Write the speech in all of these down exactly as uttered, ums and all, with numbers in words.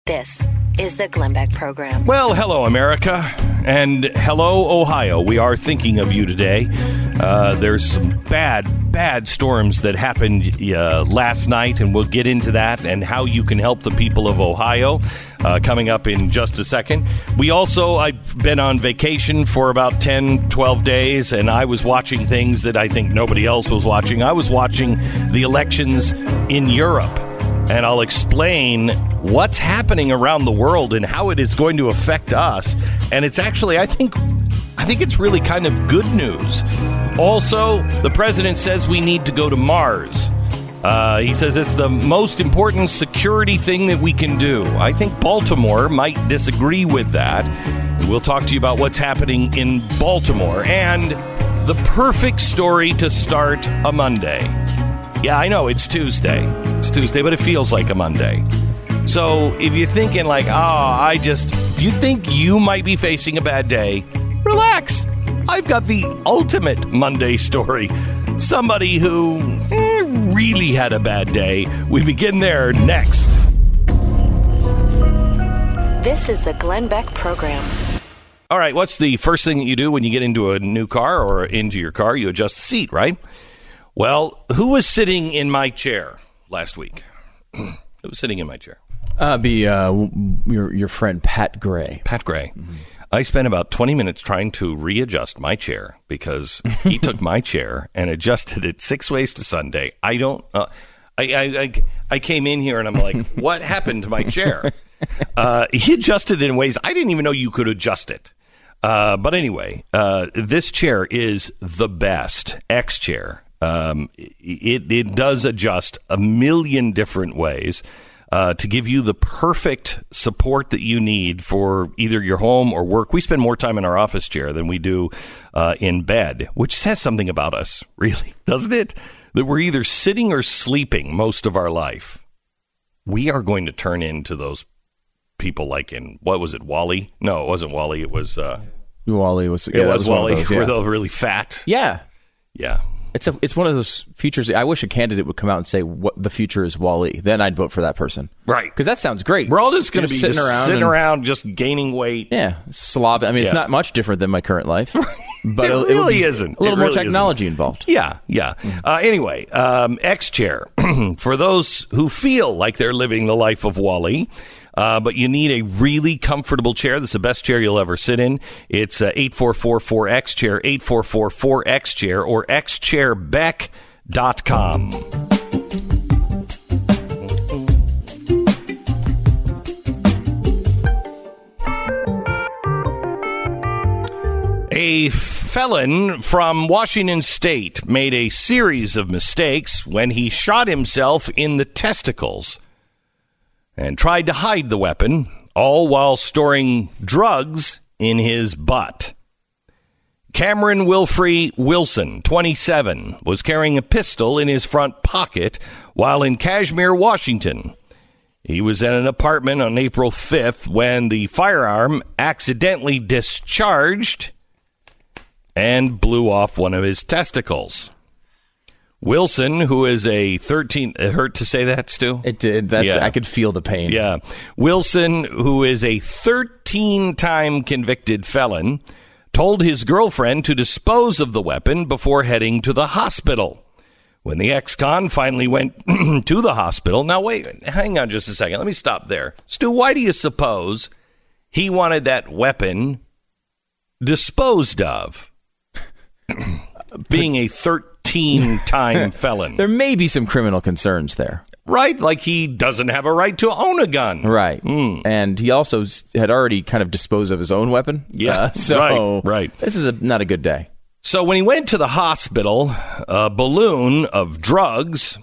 This is the Glenn Beck Program. Well, hello, America, and hello, Ohio. We are thinking of you today. Uh, there's some bad, bad storms that happened uh, last night, and we'll get into that and how you can help the people of Ohio uh, coming up in just a second. We also, I've been on vacation for about ten, twelve days, and I was watching things that I think nobody else was watching. I was watching the elections in Europe. And I'll explain what's happening around the world and how it is going to affect us. And it's actually, I think, I think it's really kind of good news. Also, the president says we need to go to Mars. Uh, he says it's the most important security thing that we can do. I think Baltimore might disagree with that. We'll talk to you about what's happening in Baltimore and the perfect story to start a Monday. Yeah, I know, it's Tuesday. It's Tuesday, but it feels like a Monday. So if you're thinking like, oh, I just, if you think you might be facing a bad day, relax. I've got the ultimate Monday story. Somebody who eh, really had a bad day. We begin there next. This is the Glenn Beck Program. All right, what's the first thing that you do when you get into a new car or into your car? You adjust the seat, right? Well, who was sitting in my chair last week? Who was sitting in my chair? Uh, be uh, your your friend Pat Gray. Pat Gray. Mm-hmm. I spent about twenty minutes trying to readjust my chair because he took my chair and adjusted it six ways to Sunday. I don't. Uh, I, I I I came in here and I'm like, what happened to my chair? Uh, he adjusted it in ways I didn't even know you could adjust it. Uh, but anyway, uh, this chair is the best X chair. Um, it, it does adjust a million different ways uh, to give you the perfect support that you need for either your home or work. We spend more time in our office chair than we do uh, in bed, which says something about us, really, doesn't it? That we're either sitting or sleeping most of our life. We are going to turn into those people like in, what was it, WALL-E? No, it wasn't WALL-E. It was... Uh, WALL-E was... Yeah, it was, was WALL-E. Those, yeah. Were they really fat? Yeah. Yeah. It's a, it's one of those futures. I wish a candidate would come out and say what the future is WALL-E. Then I'd vote for that person. Right. Because that sounds great. We're all just going to be sitting just around, sitting and, around, just gaining weight. Yeah, Slav. I mean, it's Yeah. not much different than my current life, it but it'll, really it'll be isn't. A little It more really technology isn't. involved. Yeah, yeah. Mm-hmm. Uh, anyway, um, X chair for those who feel like they're living the life of WALL-E. Uh, but you need a really comfortable chair. This is the best chair you'll ever sit in. It's uh, eight four four four X chair, eight four four four X chair, or x chair beck dot com. A felon from Washington State made a series of mistakes when he shot himself in the testicles and tried to hide the weapon, all while storing drugs in his butt. Cameron Wilfrey Wilson, twenty-seven, was carrying a pistol in his front pocket while in Kashmir, Washington. He was in an apartment on April fifth when the firearm accidentally discharged and blew off one of his testicles. Wilson, who is a thirteen... It hurt to say that, Stu? It did. That's, Yeah. I could feel the pain. Yeah. Wilson, who is a thirteen-time convicted felon, told his girlfriend to dispose of the weapon before heading to the hospital. When the ex-con finally went to the hospital... Now, wait, hang on just a second. Let me stop there. Stu, why do you suppose he wanted that weapon disposed of? Being a thirteen-time felon. There may be some criminal concerns there. Right? Like he doesn't have a right to own a gun. Right. Mm. And he also s- had already kind of disposed of his own weapon. Yeah. Uh, so right, right. This is a, not a good day. So when he went to the hospital, a balloon of drugs,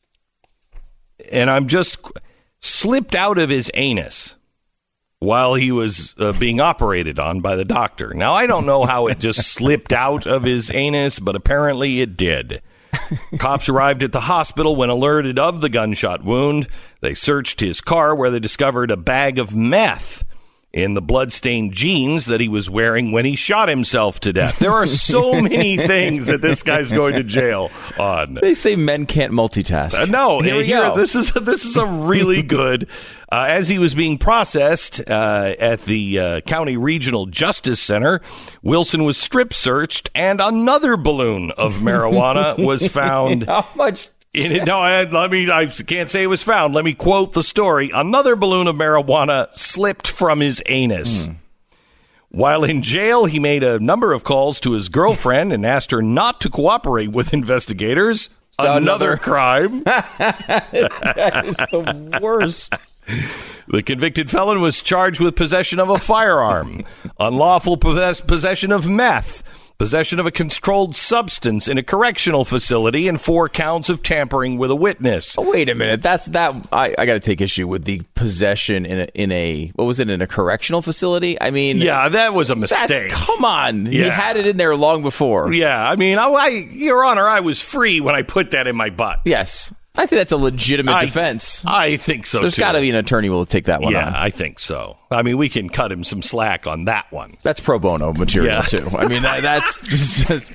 and I'm just slipped out of his anus while he was uh, being operated on by the doctor. Now, I don't know how it just slipped out of his anus, but apparently it did. Cops arrived at the hospital when alerted of the gunshot wound. They searched his car where they discovered a bag of meth in the bloodstained jeans that he was wearing when he shot himself to death. There are so many things that this guy's going to jail on. They say men can't multitask. Uh, no, Here we here, go. this is this is a really good Uh, as he was being processed uh, at the uh, County Regional Justice Center, Wilson was strip searched, and another balloon of marijuana was found. How much? In it. No, I, let me. I can't say it was found. Let me quote the story. Another balloon of marijuana slipped from his anus. Hmm. While in jail, he made a number of calls to his girlfriend and asked her not to cooperate with investigators. Another, Another crime. That is the worst. The convicted felon was charged with possession of a firearm, unlawful possess- possession of meth, possession of a controlled substance in a correctional facility, and four counts of tampering with a witness. Oh, wait a minute. That's that. I, I got to take issue with the possession in a, in a what was it in a correctional facility? I mean, yeah, that was a mistake. That, come on, yeah. He had it in there long before. Yeah, I mean, I, I, Your Honor, I was free when I put that in my butt. Yes. I think that's a legitimate I, defense. I think so, There's too. There's got to be an attorney who will take that one yeah, on. Yeah, I think so. I mean, we can cut him some slack on that one. That's pro bono material, yeah. too. I mean, that, that's just... just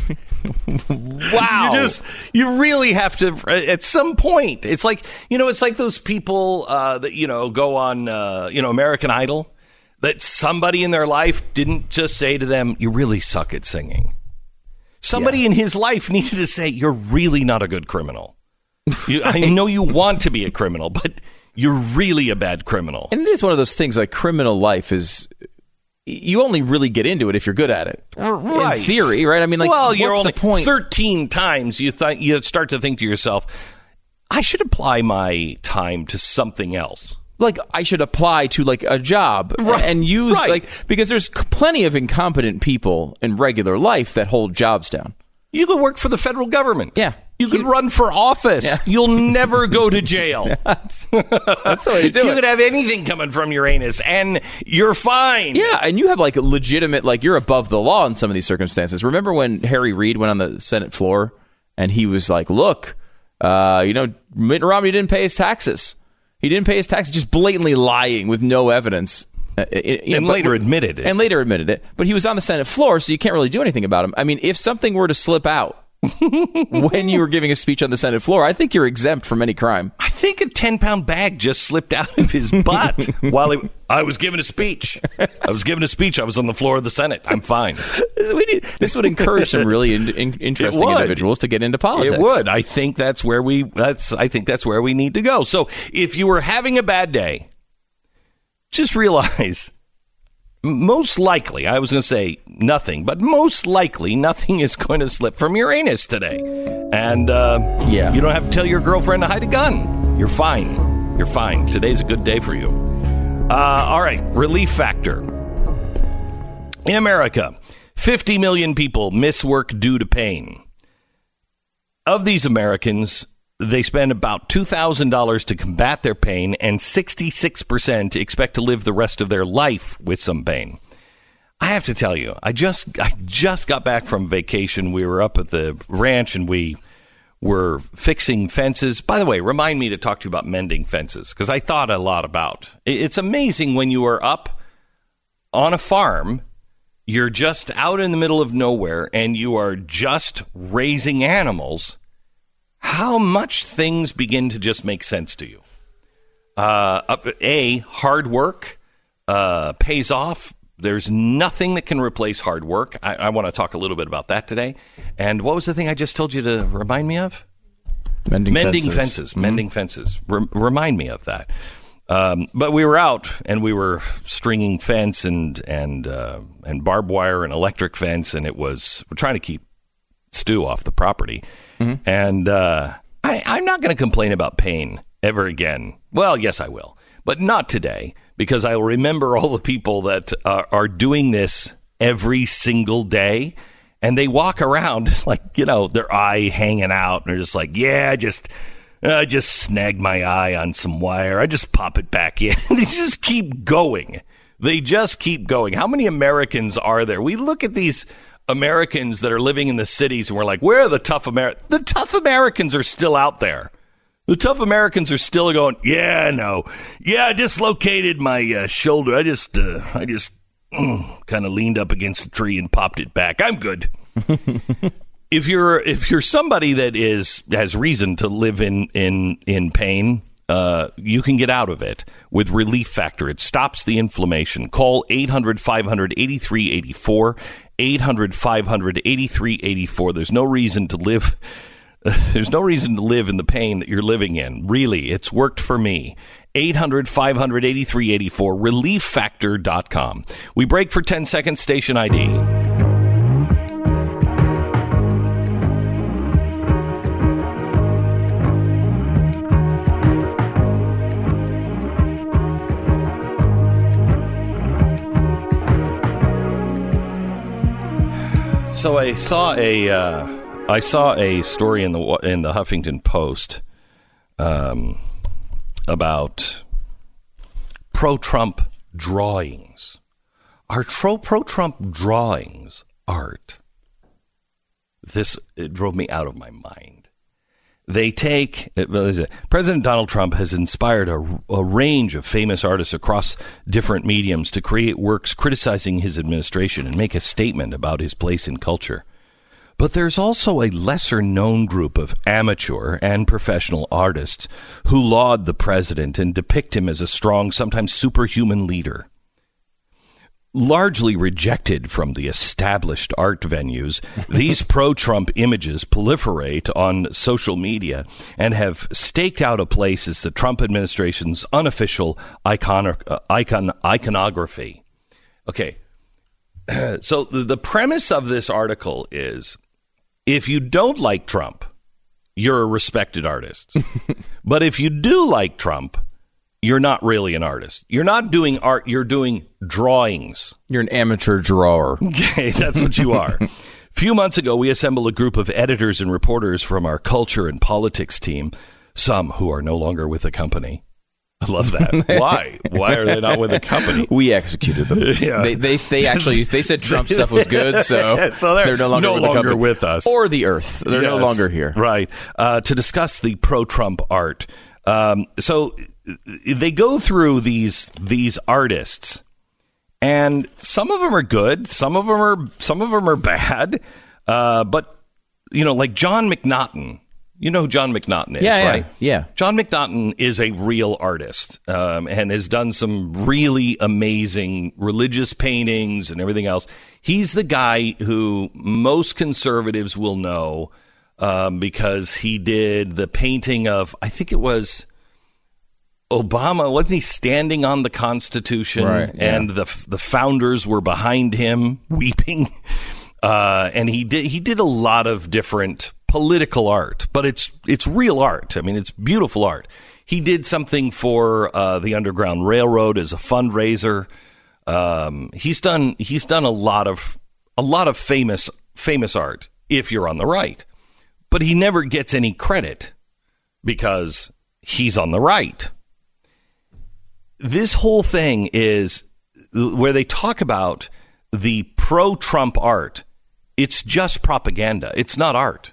wow. You just, you really have to, at some point, it's like, you know, it's like those people uh, that, you know, go on, uh, you know, American Idol, that somebody in their life didn't just say to them, you really suck at singing. Somebody yeah. in his life needed to say, you're really not a good criminal. You, I know you want to be a criminal, but you're really a bad criminal. And it is one of those things, like criminal life is, you only really get into it if you're good at it. Right. In theory, right? I mean, like, well, what's you're only the point? thirteen times you th- you start to think to yourself, I should apply my time to something else. Like, I should apply to, like, a job right. and use, right. like, because there's plenty of incompetent people in regular life that hold jobs down. You could work for the federal government. Yeah. You could run for office. Yeah. You'll never go to jail. That's, that's the way to do you it. could have anything coming from your anus, and you're fine. Yeah, and you have, like, a legitimate, like, you're above the law in some of these circumstances. Remember when Harry Reid went on the Senate floor, and he was like, look, uh, you know, Mitt Romney didn't pay his taxes. He didn't pay his taxes, just blatantly lying with no evidence. Uh, it, you and know, later but, admitted it. And later admitted it. But he was on the Senate floor, so you can't really do anything about him. I mean, if something were to slip out when you were giving a speech on the Senate floor, I think you're exempt from any crime. I think a ten-pound bag just slipped out of his butt while he, I was giving a speech. I was giving a speech. I was on the floor of the Senate. I'm fine. We need, this would encourage some really in, in, interesting individuals to get into politics. It would. I think that's where we. That's. I think that's where we need to go. So, if you were having a bad day, just realize. Most likely, I was going to say nothing, but most likely nothing is going to slip from your anus today. And uh, yeah. you don't have to tell your girlfriend to hide a gun. You're fine. You're fine. Today's a good day for you. Uh, all right, relief factor. In America, fifty million people miss work due to pain. Of these Americans, they spend about two thousand dollars to combat their pain, and sixty-six percent expect to live the rest of their life with some pain. I have to tell you, I just I just got back from vacation. We were up at the ranch, and we were fixing fences. By the way, remind me to talk to you about mending fences, because I thought a lot about. It's amazing when you are up on a farm, you're just out in the middle of nowhere, and you are just raising animals, how much things begin to just make sense to you. Uh, A, hard work uh, pays off. There's nothing that can replace hard work. I, I want to talk a little bit about that today. And what was the thing I just told you to remind me of? Mending, mending fences. fences. Mm-hmm. Mending fences. Re- remind me of that. Um, but we were out, and we were stringing fence and and uh, and barbed wire and electric fence, and it was we're trying to keep Stu off the property. Mm-hmm. And uh, I, I'm not going to complain about pain ever again. Well, yes, I will, but not today, because I'll remember all the people that uh, are doing this every single day, and they walk around like, you know, their eye hanging out, and they're just like, yeah, I just, I just snagged my eye on some wire. I just pop it back in. They just keep going. They just keep going. How many Americans are there? We look at these Americans that are living in the cities, and we're like, where are the tough Americans? The tough Americans are still out there. The tough Americans are still going, yeah, no. Yeah, I dislocated my uh, shoulder. I just, uh, I just mm, kind of leaned up against a tree and popped it back. I'm good. If you're if you're somebody that is has reason to live in in, in pain, uh, you can get out of it with Relief Factor. It stops the inflammation. Call eight hundred, five hundred, eighty-three eighty-four, eight hundred, five hundred, eighty-three eighty-four. There's no reason to live... There's no reason to live in the pain that you're living in. Really, it's worked for me. eight hundred, five hundred, eighty-three eighty-four, relief factor dot com. We break for ten seconds, station I D. So I saw a... Uh, I saw a story in the in the Huffington Post um, about pro-Trump drawings. Are tro- pro-Trump drawings art? This it drove me out of my mind. They take President Donald Trump has inspired a, a range of famous artists across different mediums to create works criticizing his administration and make a statement about his place in culture. But there's also a lesser-known group of amateur and professional artists who laud the president and depict him as a strong, sometimes superhuman leader. Largely rejected from the established art venues, these pro-Trump images proliferate on social media and have staked out a place as the Trump administration's unofficial icon- uh, icon- iconography. Okay, so the, the premise of this article is... If you don't like Trump, you're a respected artist. But if you do like Trump, you're not really an artist. You're not doing art. You're doing drawings. You're an amateur drawer. Okay, that's what you are. A few months ago, we assembled a group of editors and reporters from our culture and politics team, some who are no longer with the company. I love that. Why? Why are they not with the company? We executed them. Yeah. They, they they actually they said Trump stuff was good, so, so they're, they're no longer, no with, longer the with us or the Earth. They're yes. no longer here, right? Uh, to discuss the pro-Trump art. Um, so they go through these these artists, and some of them are good, some of them are some of them are bad. Uh, but you know, like John McNaughton. You know who John McNaughton is, yeah, yeah, right? Yeah. John McNaughton is a real artist um, and has done some really amazing religious paintings and everything else. He's the guy who most conservatives will know um, because he did the painting of, I think it was Obama. Wasn't he standing on the Constitution? Right, yeah. And the the founders were behind him weeping. Uh, and he did he did a lot of different political art, but it's it's real art. I mean, it's beautiful art. He did something for uh, the Underground Railroad as a fundraiser. Um, he's done he's done a lot of a lot of famous famous art if you're on the right, but he never gets any credit because he's on the right. This whole thing is where they talk about the pro-Trump art. It's just propaganda. It's not art.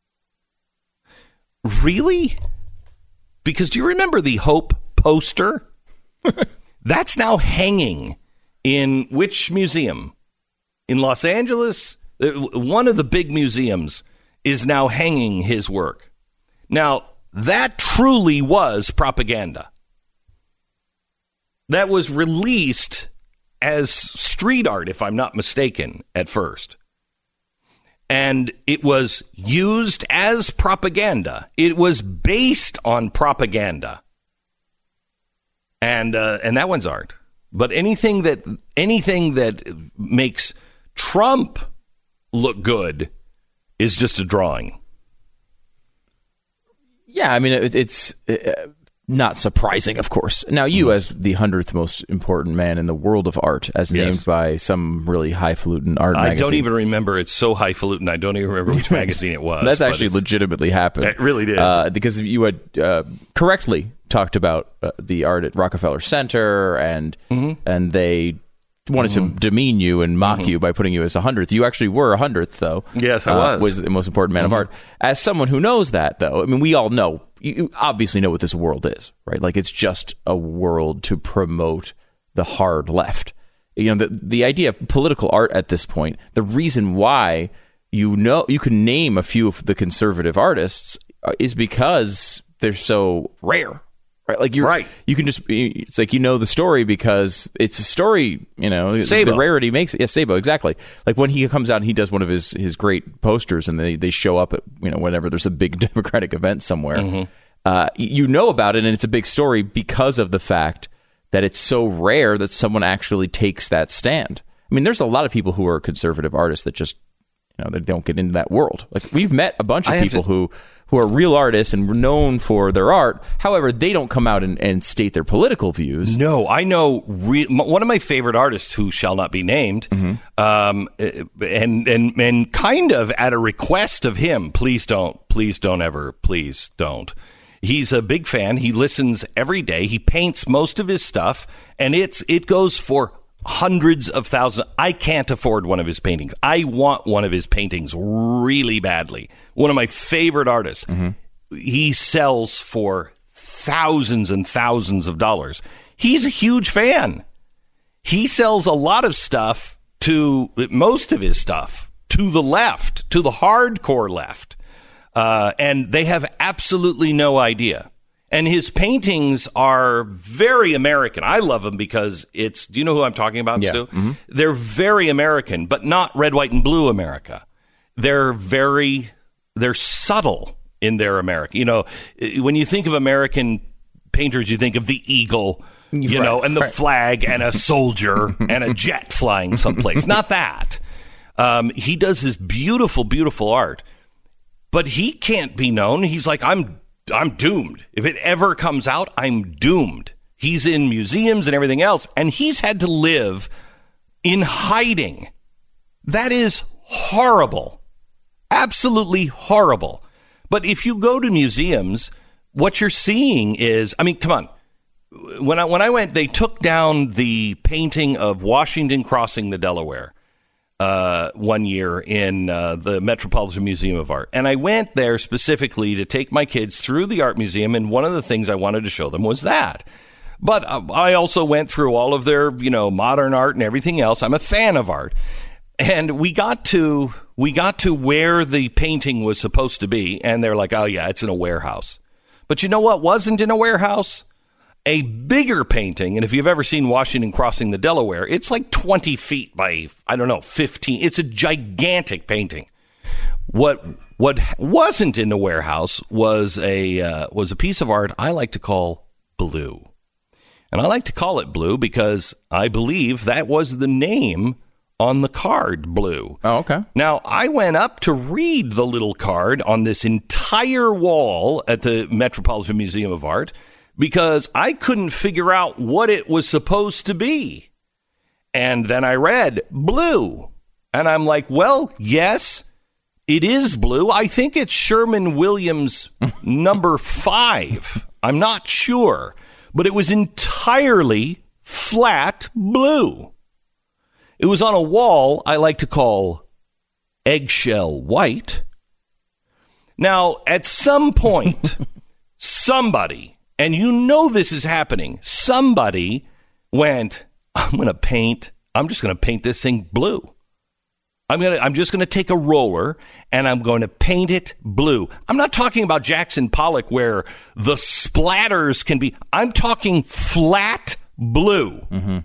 Really? Because do you remember the Hope poster? That's now hanging in which museum? In Los Angeles? One of the big museums is now hanging his work. Now, that truly was propaganda. That was released as street art, if I'm not mistaken, at first. And it was used as propaganda. It was based on propaganda. And uh, and that one's art. But anything that anything that makes Trump look good is just a drawing. Yeah, I mean, it, it's uh, not surprising, of course. Now, you, as the hundredth most important man in the world of art, as named yes. by some really highfalutin art I magazine. don't even remember. It's so highfalutin, I don't even remember which magazine it was. That's actually legitimately happened. It really did. Uh, because you had uh, correctly talked about uh, the art at Rockefeller Center, and mm-hmm. and they wanted mm-hmm. to demean you and mock mm-hmm. you by putting you as a hundredth. You actually were a hundredth, though. Yes, I uh, was. Was the most important man mm-hmm. of art. As someone who knows that, though, I mean, we all know, you obviously know what this world is, right? Like, it's just a world to promote the hard left. You know, the the idea of political art at this point, the reason why you know you can name a few of the conservative artists is because they're so rare. Right, like you're right. You can just it's like you know the story because it's a story. You know, Sabo. The rarity makes it. Yeah, Sabo, exactly. Like when he comes out and he does one of his, his great posters, and they, they show up at you know whenever there's a big Democratic event somewhere. Mm-hmm. Uh, you know about it, and it's a big story because of the fact that it's so rare that someone actually takes that stand. I mean, there's a lot of people who are conservative artists that just you know they don't get into that world. Like we've met a bunch of people to- who. who are real artists and known for their art. However, they don't come out and, and state their political views. No, I know re- one of my favorite artists who shall not be named, mm-hmm. um, and, and, and kind of at a request of him, please don't, please don't ever, please don't. He's a big fan. He listens every day. He paints most of his stuff, and it's it goes for hundreds of thousands. I can't afford one of his paintings. I want one of his paintings really badly. One of my favorite artists. Mm-hmm. He sells for thousands and thousands of dollars. He's a huge fan. He sells a lot of stuff to, most of his stuff, to the left, to the hardcore left. Uh, and they have absolutely no idea. And his paintings are very American. I love them because it's, do you know who I'm talking about, yeah. Stu? Mm-hmm. They're very American, but not red, white, and blue America. They're very, they're subtle in their America. You know, when you think of American painters, you think of the eagle, you right, know, and the right. flag and a soldier and a jet flying someplace. Not that. Um, he does this beautiful, beautiful art, but he can't be known. He's like, I'm I'm doomed. If it ever comes out, I'm doomed. He's in museums and everything else, and he's had to live in hiding. That is horrible. Absolutely horrible. But if you go to museums, what you're seeing is, I mean, come on. When I when I went, they took down the painting of Washington crossing the Delaware. Uh, one year in uh, the Metropolitan Museum of Art. And I went there specifically to take my kids through the art museum, and one of the things I wanted to show them was that. But uh, I also went through all of their, you know, modern art and everything else. I'm a fan of art. And we got to we got to where the painting was supposed to be, and they're like, oh, yeah, it's in a warehouse. But you know what wasn't in a warehouse? A bigger painting, and if you've ever seen Washington crossing the Delaware, it's like twenty feet by, I don't know, fifteen. It's a gigantic painting. What what wasn't in the warehouse was a uh, was a piece of art I like to call blue. And I like to call it blue because I believe that was the name on the card, blue. Oh, okay. Now, I went up to read the little card on this entire wall at the Metropolitan Museum of Art, because I couldn't figure out what it was supposed to be. And then I read blue. And I'm like, well, yes, it is blue. I think it's Sherman-Williams number five. I'm not sure. But it was entirely flat blue. It was on a wall I like to call eggshell white. Now, at some point, somebody... and you know this is happening. Somebody went, I'm going to paint, I'm just going to paint this thing blue. I'm going to, I'm just going to take a roller and I'm going to paint it blue. I'm not talking about Jackson Pollock where the splatters can be, I'm talking flat blue. Mm-hmm.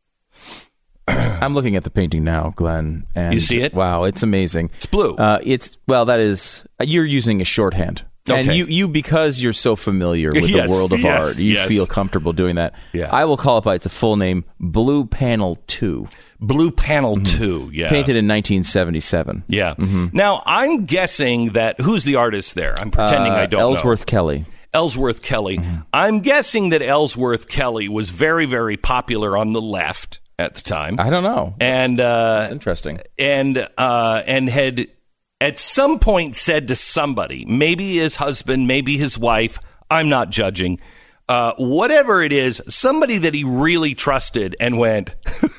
I'm looking at the painting now, Glenn. And you see it? Wow, it's amazing. It's blue. Uh, it's, well, that is, you're using a shorthand. Okay. And you, you, because you're so familiar with yes, the world of yes, art, you yes. feel comfortable doing that. Yeah. I will qualify its a full name, Blue Panel two. Blue Panel mm-hmm. two, yeah. Painted in nineteen seventy-seven. Yeah. Mm-hmm. Now, I'm guessing that, who's the artist there? I'm pretending uh, I don't Ellsworth know. Kelly. Ellsworth Kelly. Mm-hmm. I'm guessing that Ellsworth Kelly was very, very popular on the left at the time. I don't know. And uh, That's interesting. And uh, and had at some point said to somebody, maybe his husband, maybe his wife, I'm not judging, uh, whatever it is, somebody that he really trusted and went,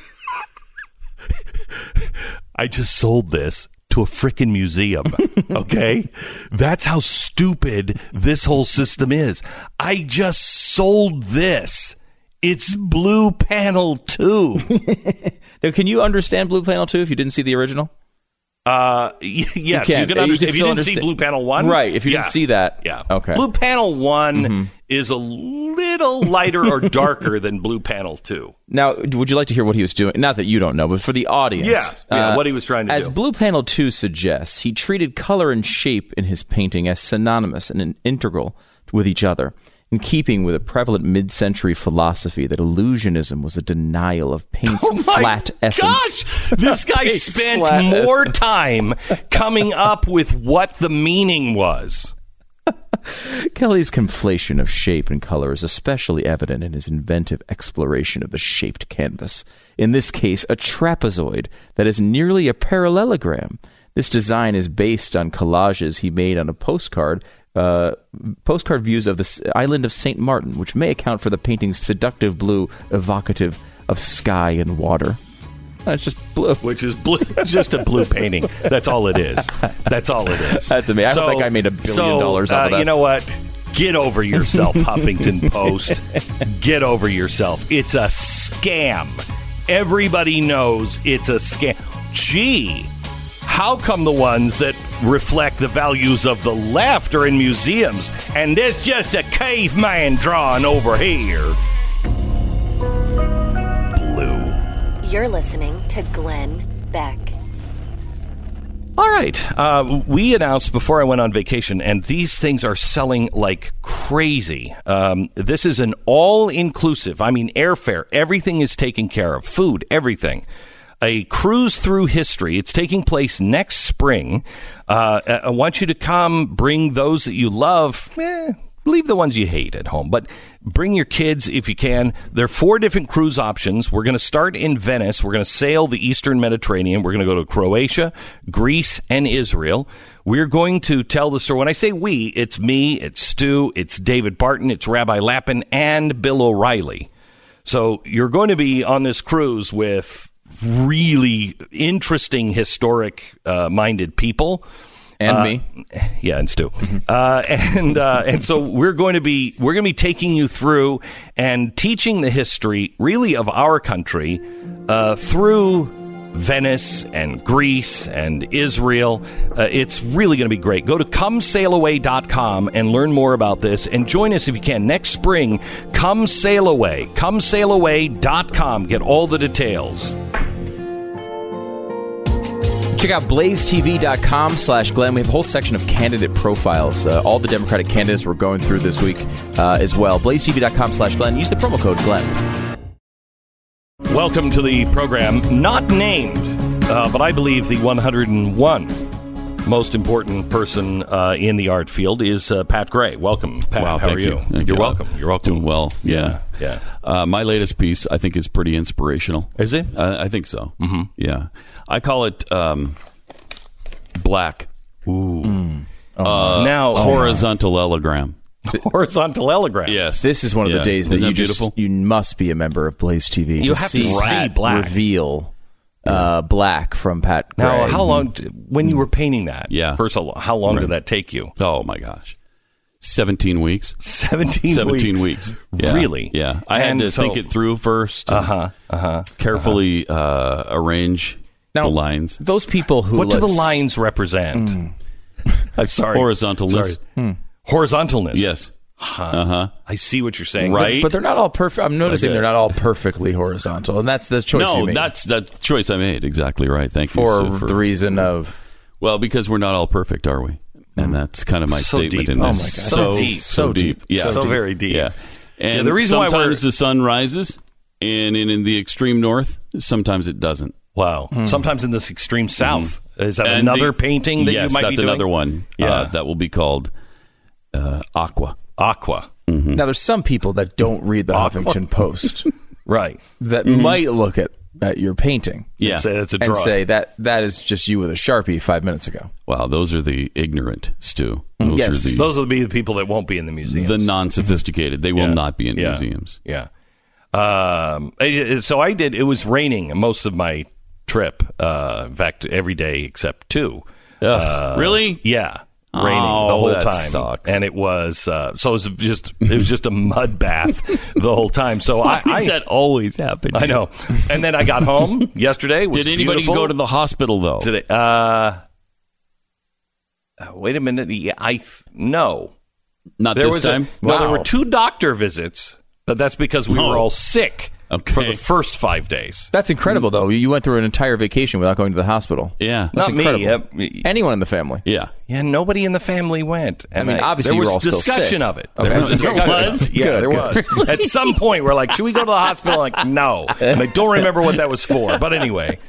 I just sold this to a frickin' museum, okay? That's how stupid this whole system is. I just sold this. It's Blue Panel two. Now, can you understand Blue Panel two if you didn't see the original? Uh, y- yes, you can. can, You understand. can If you still didn't see understand- Blue Panel one, Right, if you yeah. didn't see that. yeah, Okay. Blue Panel one mm-hmm. is a little lighter or darker than Blue Panel two. Now, would you like to hear what he was doing? Not that you don't know, but for the audience. Yeah, yeah, what he was trying to as do. As Blue Panel two suggests, he treated color and shape in his painting as synonymous and integral with each other, in keeping with a prevalent mid-century philosophy that illusionism was a denial of paint's Oh my flat essence. gosh! This guy Paint's spent flat more essence. time coming up with what the meaning was. Kelly's conflation of shape and color is especially evident in his inventive exploration of the shaped canvas. In this case, a trapezoid that is nearly a parallelogram. This design is based on collages he made on a postcard, uh, postcard views of the s- island of Saint Martin, which may account for the painting's seductive blue, evocative of sky and water. Uh, it's just blue. Which is blue. It's just a blue painting. That's all it is. That's all it is. That's amazing. I don't think I made a billion so, dollars off uh, of that. You know what? Get over yourself, Huffington Post. Get over yourself. It's a scam. Everybody knows it's a scam. Gee, how come the ones that reflect the values of the left are in museums and it's just a caveman drawing over here? Blue. You're listening to Glenn Beck. All right. Uh, we announced before I went on vacation, and these things are selling like crazy. Um, this is an all-inclusive, I mean, airfare. Everything is taken care of. Food, everything. A cruise through history. It's taking place next spring. Uh, I want you to come, bring those that you love. Eh, leave the ones you hate at home, but bring your kids if you can. There are four different cruise options. We're going to start in Venice. We're going to sail the Eastern Mediterranean. We're going to go to Croatia, Greece, and Israel. We're going to tell the story. When I say we, it's me, it's Stu, it's David Barton, it's Rabbi Lappin, and Bill O'Reilly. So you're going to be on this cruise with really interesting, historic-minded uh, people. And uh, me. Yeah, and Stu. Uh, and uh, and so we're going to be we're going to be taking you through and teaching the history, really, of our country uh, through Venice and Greece and Israel. Uh, it's really going to be great. Go to come sail away dot com and learn more about this, and join us if you can next spring. Come Sail Away. come sail away dot com. Get all the details. Check out blaze t v dot com slash Glenn. We have a whole section of candidate profiles. Uh, all the Democratic candidates we're going through this week uh, as well. blaze t v dot com slash Glenn. Use the promo code Glenn. Welcome to the program. Not named, uh, but I believe the one hundred one most important person uh, in the art field is uh, Pat Gray. Welcome, Pat. Wow, How thank are you. you? Thank You're you. welcome. You're welcome. Doing well. Yeah. Yeah. Uh, my latest piece, I think, is pretty inspirational. Is it? Uh, I think so. Mm-hmm. Yeah. I call it um, Black. Ooh. Mm. Uh, now, horizontal elogram. horizontal elogram. Yes. This is one of Yeah. the days that Isn't you beautiful? just you must be a member of Blaze T V. You have to see see Pat Black. reveal uh, Black from Pat Gray. Now, how long, when you were painting that, Yeah. first of all, how long Right. did that take you? Oh, my gosh. seventeen weeks. seventeen, seventeen weeks. Yeah. Really? Yeah. I And had to so- think it through first. Uh huh. Uh huh. Carefully uh, arrange Now, the lines. Those people who What do the let's- lines represent? I'm sorry. Horizontalness. Sorry. Horizontalness. Yes. Uh huh. I see what you're saying. Right. But they're not all perfect. I'm noticing Okay. they're not all perfectly horizontal, and that's the choice you No, made that's the choice I made. Exactly right. Thank you. for, Stu, for the reason of Well, because we're not all perfect, are we? And that's kind of my So statement deep. in Oh this. my God. So, So deep. so deep. Yeah. So very deep. Yeah. And Yeah, the reason why sometimes we're- the sun rises, and in, in the extreme north, sometimes it doesn't. Wow. Sometimes in this extreme south. Is that And another the- painting that yes, you might that's be doing? another one. Yeah. Uh, that will be called uh, Aqua. Aqua. now. There's some people that don't read the Huffington Post Right. that might look at, at your painting Yeah. Say that's a and draw. say that that is just you with a Sharpie five minutes ago. Wow, those are the ignorant, Stu. Those Yes. are the, Those will be the people that won't be in the museums. the non-sophisticated. They will Yeah. not be in Yeah. museums. Yeah. Um, it- it- so I did, it was raining most of my trip. Uh, in fact, every day except two. Ugh, really? Yeah. raining Oh, the whole that time, sucks. and it was uh, so it was just it was just a mud bath the whole time. So I, Why does I that always happen? I know. And then I got home yesterday. It was Did anybody beautiful. go to the hospital though? Today? Uh, wait a minute. Yeah, I no. Not There this was time. A, no, there were two doctor visits, but that's because we Oh. were all sick Okay. for the first five days. That's incredible, though. You went through an entire vacation without going to the hospital. Yeah. That's Not incredible. me. Uh, Anyone in the family. Yeah. Yeah, nobody in the family went. And I mean, obviously there you was were all still discussion sick. of it. Okay. There was a There discussion. was? Yeah, Good, there good. was. At some point, we're like, should we go to the hospital? Like, no. And I don't remember what that was for. But anyway,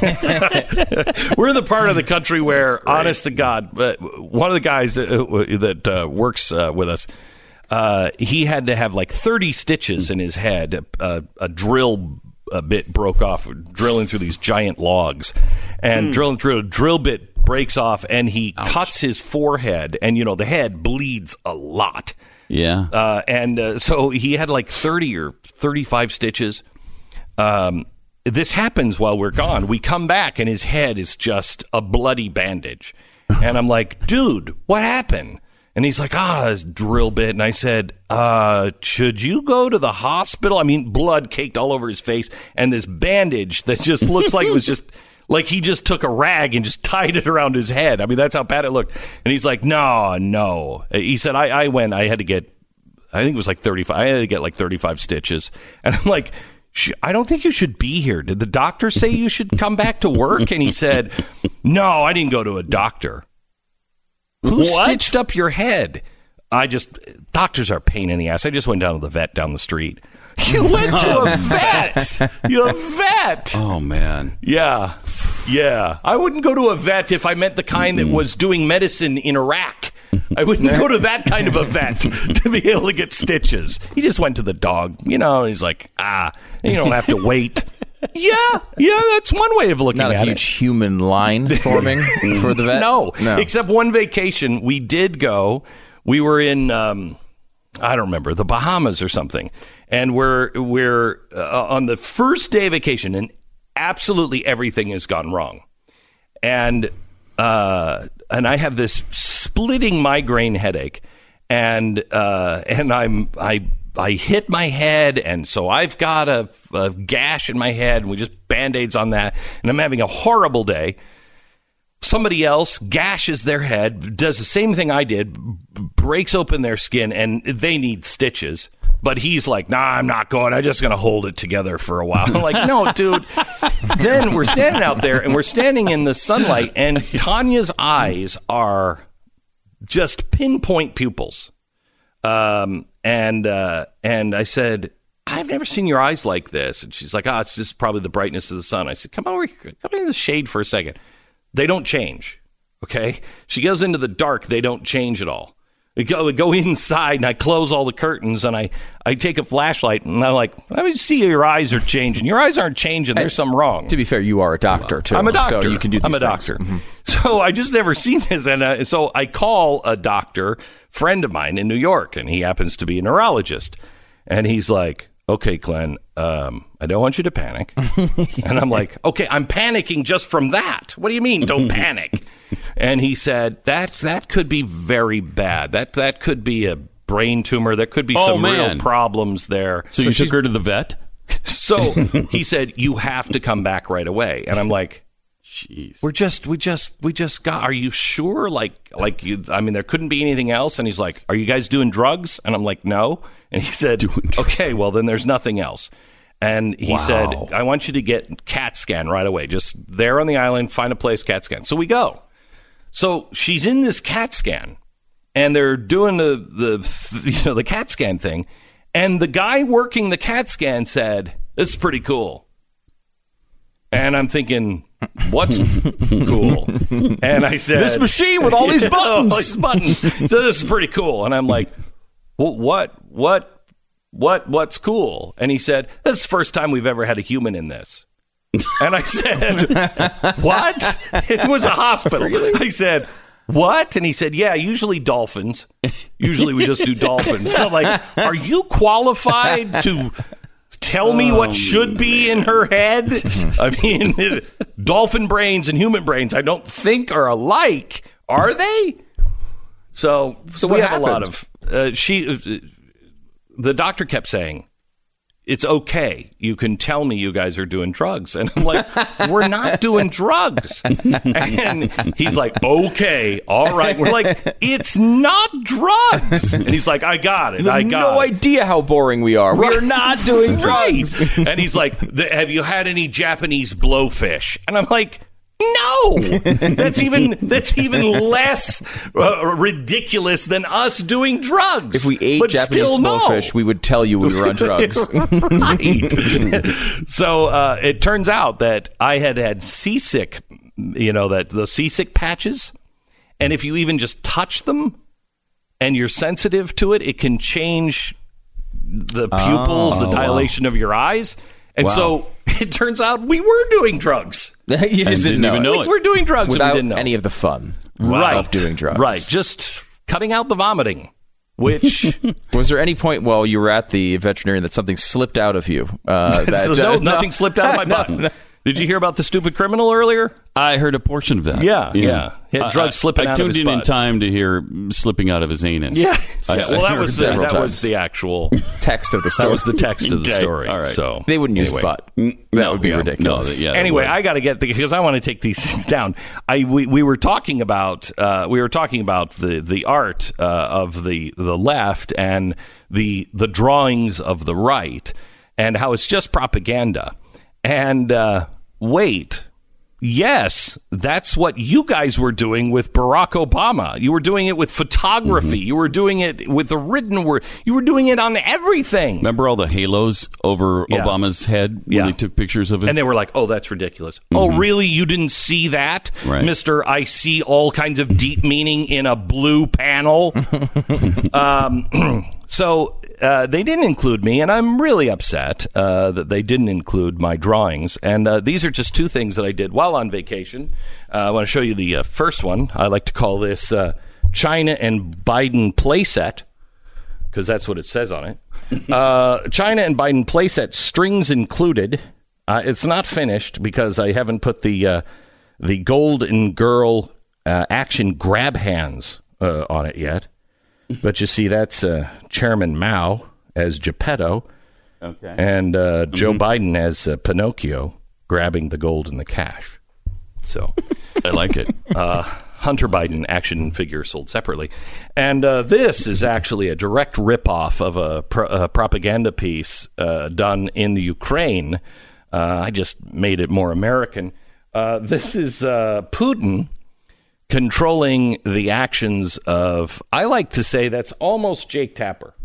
we're in the part of the country where, honest to God, uh, one of the guys uh, that uh, works uh, with us, uh, he had to have like thirty stitches in his head. Uh, a drill a bit broke off, drilling through these giant logs, and Mm. drilling through a drill bit breaks off, and he Ouch. cuts his forehead, and you know the head bleeds a lot. Yeah. Uh, and uh, so he had like thirty or thirty-five stitches. Um, this happens while we're gone. We come back, and his head is just a bloody bandage. And I'm like, dude, what happened? And he's like, ah, this drill bit. And I said, uh, should you go to the hospital? I mean, blood caked all over his face, and this bandage that just looks like it was just like he just took a rag and just tied it around his head. I mean, that's how bad it looked. And he's like, no, no. He said, I, I went, I had to get, I think it was like thirty-five. I had to get like thirty-five stitches. And I'm like, I don't think you should be here. Did the doctor say you should come back to work? And he said, no, I didn't go to a doctor. Who What? stitched up your head? I just, doctors are a pain in the ass. I just went down to the vet down the street. You went to a vet. You're a vet. Oh man. Yeah. Yeah. I wouldn't go to a vet if I meant the kind that was doing medicine in Iraq. I wouldn't go to that kind of a vet to be able to get stitches. He just went to the dog, you know, he's like, ah, you don't have to wait. Yeah, yeah, that's one way of looking Not a at huge it. human line forming for the vet. No, no. except one vacation we did go. We were in, um, I don't remember, the Bahamas or something, and we're we're uh, on the first day of vacation, and absolutely everything has gone wrong, and uh, and I have this splitting migraine headache, and uh, and I'm I. I hit my head, and so I've got a, a gash in my head, and we just Band-Aids on that, and I'm having a horrible day. Somebody else gashes their head, does the same thing I did, b- breaks open their skin, and they need stitches. But he's like, nah, I'm not going. I'm just going to hold it together for a while. I'm like, no, dude. Then we're standing out there, and we're standing in the sunlight, and Tanya's eyes are just pinpoint pupils. Um, and, uh, and I said, I've never seen your eyes like this. And she's like, oh, it's just probably the brightness of the sun. I said, come over here, come in the shade for a second. They don't change. Okay. She goes into the dark. They don't change at all. We go, we go inside, and I close all the curtains, and I, I take a flashlight, and I'm like, let me see your eyes are changing. Your eyes aren't changing. There's something wrong. To be fair, you are a doctor, too. I'm a doctor. So you can do these I'm a things. doctor. Mhm. So I just never seen this. And uh, so I call a doctor friend of mine in New York, and he happens to be a neurologist. And he's like, okay, Glenn, um, I don't want you to panic. And I'm like, okay, I'm panicking just from that. What do you mean, don't panic? And he said, that that could be very bad. That that could be a brain tumor. There could be Oh, some man. real problems there. So, you took her to the vet? So he said, you have to come back right away. And I'm like, Jeez. we're just, we just, we just got, are you sure? Like, like you, I mean, there couldn't be anything else. And he's like, are you guys doing drugs? And I'm like, no. And he said, okay, well, then there's nothing else. And he Wow. said, I want you to get CAT scan right away. Just there on the island, find a place, CAT scan. So we go. So she's in this CAT scan, and they're doing the, the, you know, the CAT scan thing. And the guy working the CAT scan said, this is pretty cool. And I'm thinking, what's cool? And I said, This machine with all these buttons. all these buttons. So this is pretty cool. And I'm like, well, what, what, what, what's cool? And he said, this is the first time we've ever had a human in this. And I said, what? It was a hospital. I said, what? And he said, yeah, usually dolphins. Usually we just do dolphins. And I'm like, are you qualified to tell me what should be in her head? I mean, dolphin brains and human brains, I don't think are alike. Are they? So, So we what have happened? a lot of uh, she. Uh, the doctor kept saying, "It's okay. You can tell me you guys are doing drugs," and I'm like, "We're not doing drugs." And he's like, "Okay, all right." We're like, "It's not drugs," and he's like, "I got it. You have I got no it." idea how boring we are. We're not doing drugs. Right. And he's like, "The- have you had any Japanese blowfish?" And I'm like, no, that's even that's even less uh, ridiculous than us doing drugs. If we ate but Japanese still, no. blowfish, we would tell you we were on drugs. Right. So uh, it turns out that I had had seasick, you know, that the seasick patches, and if you even just touch them and you're sensitive to it, it can change the pupils, Oh, the dilation of your eyes. And Wow. so it turns out we were doing drugs. You just didn't, didn't know, even it. know Like, it. we're doing drugs and we Without didn't know. any of the fun right. of doing drugs. Right. Just cutting out the vomiting, which Was there any point while you were at the veterinarian that something slipped out of you? Uh, that, no, uh, nothing slipped out of my butt. No, no. Did you hear about the stupid criminal earlier? I heard a portion of that. Yeah, yeah. He had I- drugs I- slipping I out of tuned his in in butt. time to hear slipping out of his anus. Yeah. I- Yeah, I well, that heard was the, several that was times. the actual Text of the that story. was the text of the Okay, story. all right. So They wouldn't use anyway. butt. That No, would be yeah, ridiculous. no, yeah, Anyway, it would. I got to get the, because I want to take these things down. I we, we were talking about uh, we were talking about the the art uh, of the the left and the the drawings of the right and how it's just propaganda. And uh, wait. Yes, that's what you guys were doing with Barack Obama. You were doing it with photography. Mm-hmm. You were doing it with the written word. You were doing it on everything. Remember all the halos over Yeah. Obama's head when Yeah. they took pictures of it? And they were like, oh, that's ridiculous. Oh, really? You didn't see that? Right. Mister I see all kinds of deep meaning in a blue panel. um, so uh, they didn't include me, and I'm really upset uh, that they didn't include my drawings. And uh, these are just two things that I did while on vacation. Uh, I want to show you the uh, first one. I like to call this uh, China and Biden playset, because that's what it says on it. Uh, China and Biden playset, strings included. Uh, it's not finished because I haven't put the uh, the Golden Girl uh, action grab hands uh, on it yet. But you see, that's uh, Chairman Mao as Geppetto, okay. and uh, Joe Biden as uh, Pinocchio grabbing the gold and the cash. So I like it. uh, Hunter Biden action figure sold separately. And uh, this is actually a direct ripoff of a, pro- a propaganda piece uh, done in the Ukraine. Uh, I just made it more American. Uh, this is uh, Putin controlling the actions of, I like to say that's almost Jake Tapper,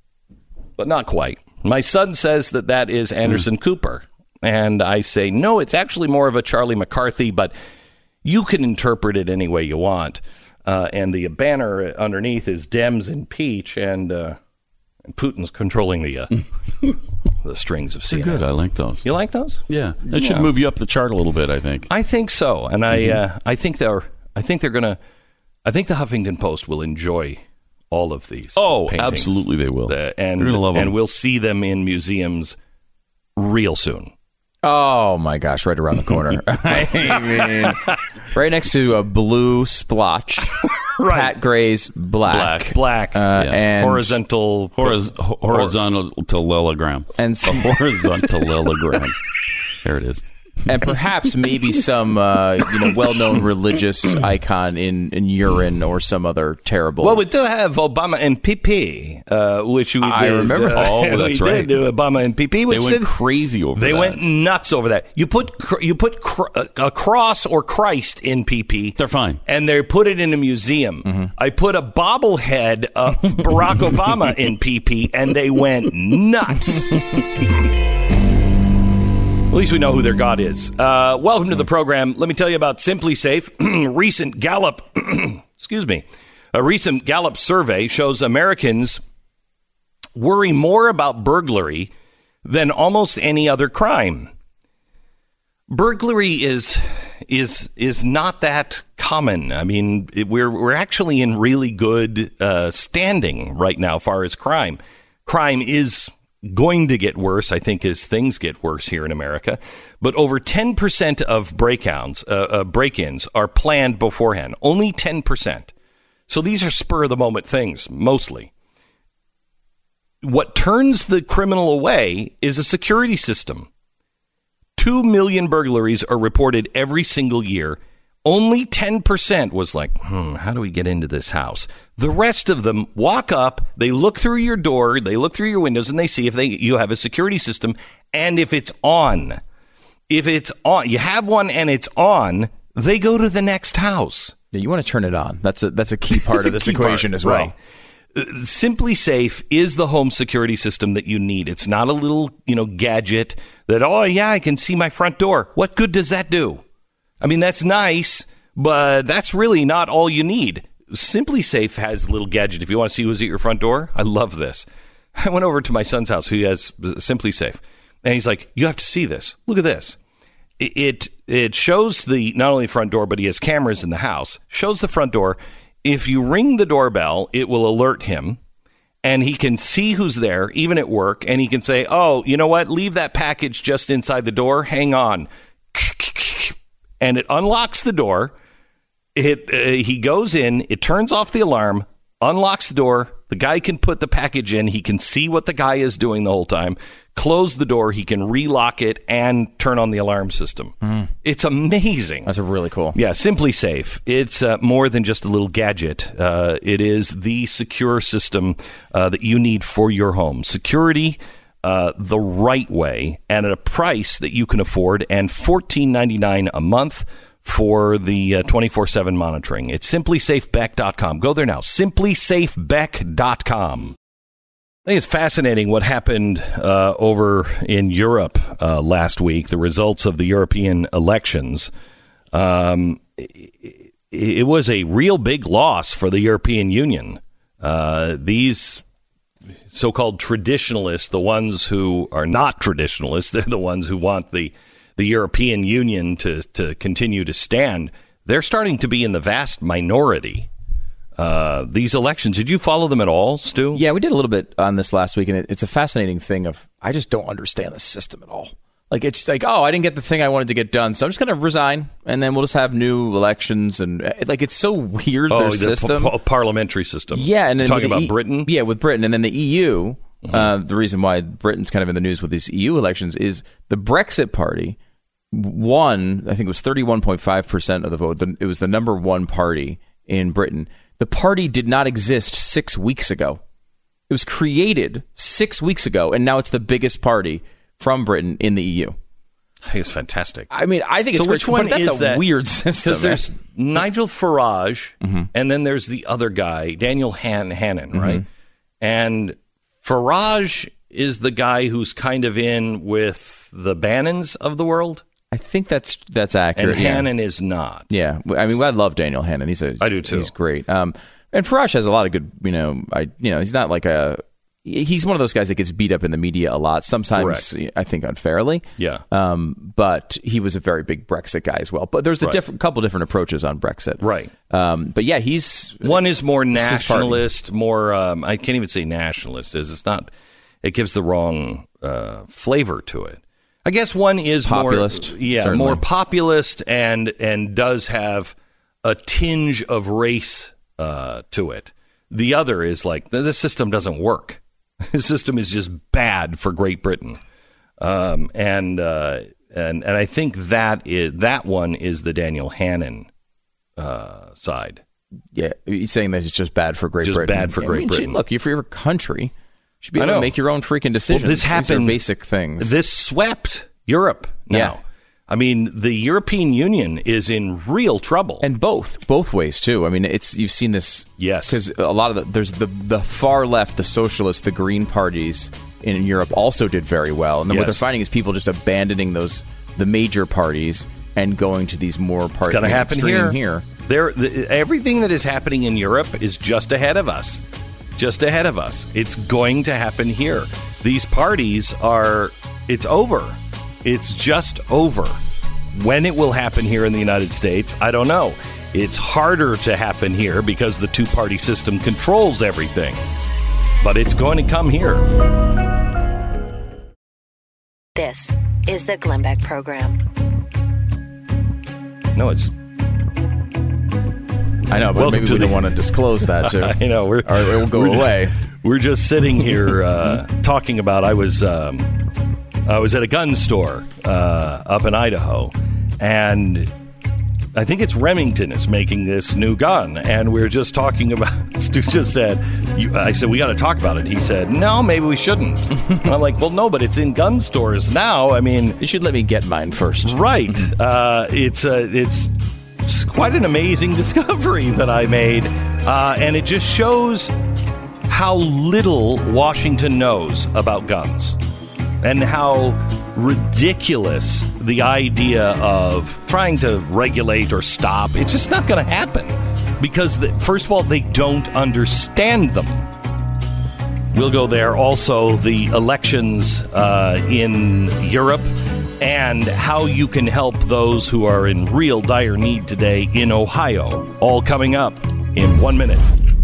but not quite. My son says that that is Anderson Cooper. And I say, no, it's actually more of a Charlie McCarthy, but you can interpret it any way you want. Uh, and the banner underneath is Dems impeach, and, uh, and Putin's controlling the uh, the strings of C N N. Good. I like those. You like those? Yeah. That should move you up the chart a little bit, I think. I think so, and I uh, I think they're I think they're gonna I think the Huffington Post will enjoy all of these. Oh, paintings. absolutely they will. The- and They're gonna love 'em. and we'll see them in museums real soon. Oh my gosh, right around the corner. I mean, right next to a blue splotch, Right. Pat Gray's black, Black, black, uh, Yeah. and horizontal, Horiz- ho- horizontal telegram. and A horizontal telegram. There it is. and perhaps maybe some uh, you know well-known religious icon in, in urine or some other terrible. Well, we do have Obama and P P, uh, which we I did. remember. uh, Oh, we that's did right. do Obama and P P, which They went did- crazy over They that. went nuts over that. You put cr- you put cr- a cross or Christ in P P. They're fine. And they put it in a museum. Mm-hmm. I put a bobblehead of Barack Obama in P P, and they went nuts. At least we know who their God is. Uh, welcome to the program. Let me tell you about Simply Safe. Recent Gallup, excuse me, a recent Gallup survey shows Americans worry more about burglary than almost any other crime. Burglary is is is not that common. I mean, it, we're we're actually in really good uh, standing right now, as far as crime. Crime is going to get worse, I think, as things get worse here in America. But over ten percent of breakdowns, uh, uh, break-ins are planned beforehand. Only ten percent. So these are spur of the moment things, mostly. What turns the criminal away is a security system. Two million burglaries are reported every single year. Only ten percent was like, hmm, how do we get into this house? The rest of them walk up, they look through your door, they look through your windows, and they see if they you have a security system and if it's on. If it's on, you have one and it's on, they go to the next house. Yeah, you want to turn it on. That's a that's a key part of this equation part, as well. Right. Simply Safe is the home security system that you need. It's not a little, you know, gadget that, oh, yeah, I can see my front door. What good does that do? I mean, that's nice, but that's really not all you need. Simply Safe has a little gadget. If you want to see who's at your front door, I love this. I went over to my son's house who has Simply Safe, and he's like, you have to see this. Look at this. It it shows the not only front door, but he has cameras in the house, shows the front door. If you ring the doorbell, it will alert him, and he can see who's there, even at work, and he can say, oh, you know what? Leave that package just inside the door. Hang on. And it unlocks the door. It uh, he goes in. It turns off the alarm, unlocks the door. The guy can put the package in. He can see what the guy is doing the whole time. Close the door. He can relock it and turn on the alarm system. Mm. It's amazing. That's a really cool. Yeah, Simply Safe. It's uh, more than just a little gadget. Uh, it is the secure system uh, that you need for your home. Security uh, the right way and at a price that you can afford, and fourteen ninety-nine a month for the uh, twenty-four seven monitoring. It's simply safe beck dot com. Go there now. simply safe beck dot com. I think it's fascinating what happened uh, over in Europe uh, last week, the results of the European elections. Um, it, it was a real big loss for the European Union. Uh, these so-called traditionalists, the ones who are not traditionalists, they're the ones who want the, the European Union to, to continue to stand, they're starting to be in the vast minority. Uh, these elections, did you follow them at all, Stu? Yeah, we did a little bit on this last week, and it, it's a fascinating thing of, I just don't understand the system at all. Like, it's like, oh, I didn't get the thing I wanted to get done, so I'm just going to resign, and then we'll just have new elections. And, like, it's so weird, oh, their the system. P- parliamentary system. Yeah. And then talking the about e- Britain? Yeah, with Britain. And then the E U, Mm-hmm. uh, the reason why Britain's kind of in the news with these E U elections is the Brexit Party won, I think it was thirty-one point five percent of the vote. It was the number one party in Britain. The party did not exist six weeks ago. It was created six weeks ago, and now it's the biggest party from Britain in the E U. I think it's fantastic. I mean, I think so it's which great, one but that's is a that? weird system. Because there's Nigel Farage, mm-hmm. and then there's the other guy, Daniel Han- Hannan, mm-hmm. right? And Farage is the guy who's kind of in with the Bannons of the world. I think that's that's accurate. And yeah. Hannan is not. Yeah, I mean, I love Daniel Hannan. He's a, I do too. He's great. Um, and Farage has a lot of good. You know, I you know, he's not like a. He's one of those guys that gets beat up in the media a lot. Sometimes, Correct. I think, unfairly. Yeah. Um, but he was a very big Brexit guy as well. But there's a right. different couple different approaches on Brexit. Right. Um, but yeah, he's one is more nationalist, more. Um, I can't even say nationalist. Is it's not. It gives the wrong uh, flavor to it. I guess one is populist, more, yeah, certainly. more populist, and and does have a tinge of race uh, to it. The other is like the, the system doesn't work. The system is just bad for Great Britain, um, and uh, and and I think that is that one is the Daniel Hannan uh, side. Yeah, he's saying that it's just bad for Great just Britain. Bad for yeah, Great I mean, Britain. Look, if you're a country, you should be able to make your own freaking decisions. Well, this happened. These are basic things. This swept Europe now. Yeah. I mean, the European Union is in real trouble, and both both ways too. I mean, it's you've seen this, yes, because a lot of the, there's the the far left, the socialists, the Green parties in Europe also did very well, and then yes. what they're finding is people just abandoning those the major parties and going to these more parties. It's going to happen here. here. There, the, everything that is happening in Europe is just ahead of us, just ahead of us. It's going to happen here. These parties are. It's over. It's just over. When it will happen here in the United States, I don't know. It's harder to happen here because the two-party system controls everything. But it's going to come here. This is the Glenn Beck Program. No, it's I know, but Welcome maybe to we the- don't want to disclose that too. I know, we're, or it will go we're just- away. We're just sitting here uh, talking about. I was um, I was at a gun store uh, up in Idaho, and I think it's Remington is making this new gun, and we're just talking about. Stu just said, you, "I said we got to talk about it." He said, "No, maybe we shouldn't." And I'm like, "Well, no, but it's in gun stores now. I mean, You should let me get mine first. right? Uh, it's uh, it's." It's quite an amazing discovery that I made, uh, and it just shows how little Washington knows about guns and how ridiculous the idea of trying to regulate or stop. It's just not going to happen because, the, first of all, they don't understand them. We'll go there. Also, the elections uh, in Europe and how you can help those who are in real dire need today in Ohio. All coming up in one minute.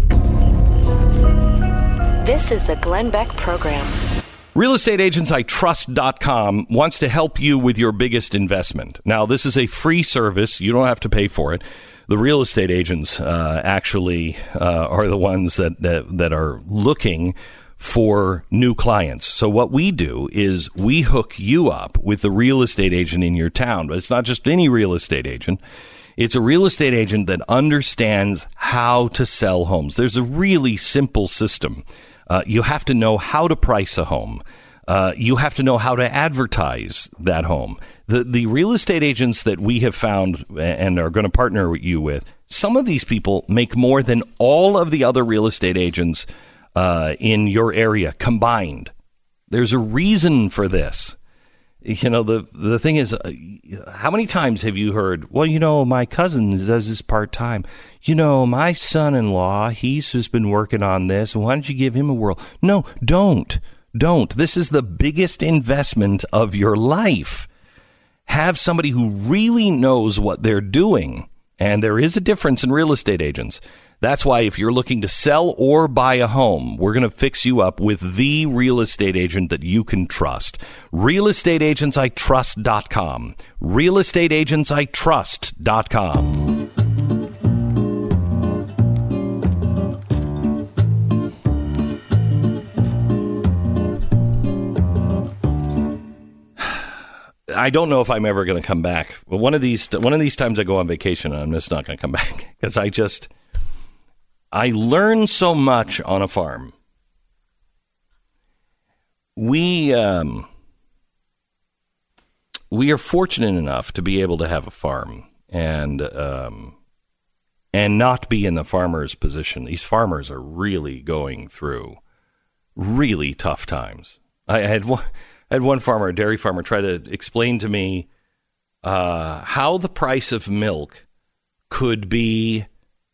This is the Glenn Beck Program. real estate agents I trust dot com wants to help you with your biggest investment. Now, this is a free service. You don't have to pay for it. The real estate agents uh, actually uh, are the ones that, that that are looking for new clients. So what we do is we hook you up with the real estate agent in your town. But it's not just any real estate agent. It's a real estate agent that understands how to sell homes. There's a really simple system. Uh, you have to know how to price a home. Uh, you have to know how to advertise that home. The the real estate agents that we have found and are going to partner with you with, some of these people make more than all of the other real estate agents uh, in your area combined. There's a reason for this. You know, the the thing is, uh, how many times have you heard, well, you know, my cousin does this part-time. You know, my son-in-law, he's just been working on this. Why don't you give him a whirl? No, don't. Don't. This is the biggest investment of your life. Have somebody who really knows what they're doing. And there is a difference in real estate agents. That's why if you're looking to sell or buy a home, we're going to fix you up with the real estate agent that you can trust. real estate agents I trust dot com. real estate agents I trust dot com. I don't know if I'm ever going to come back. But one of these one of these times I go on vacation and I'm just not going to come back because I just I learn so much on a farm. We um, we are fortunate enough to be able to have a farm and um, and not be in the farmer's position. These farmers are really going through really tough times. I had one. I had one farmer, a dairy farmer, try to explain to me uh, how the price of milk could be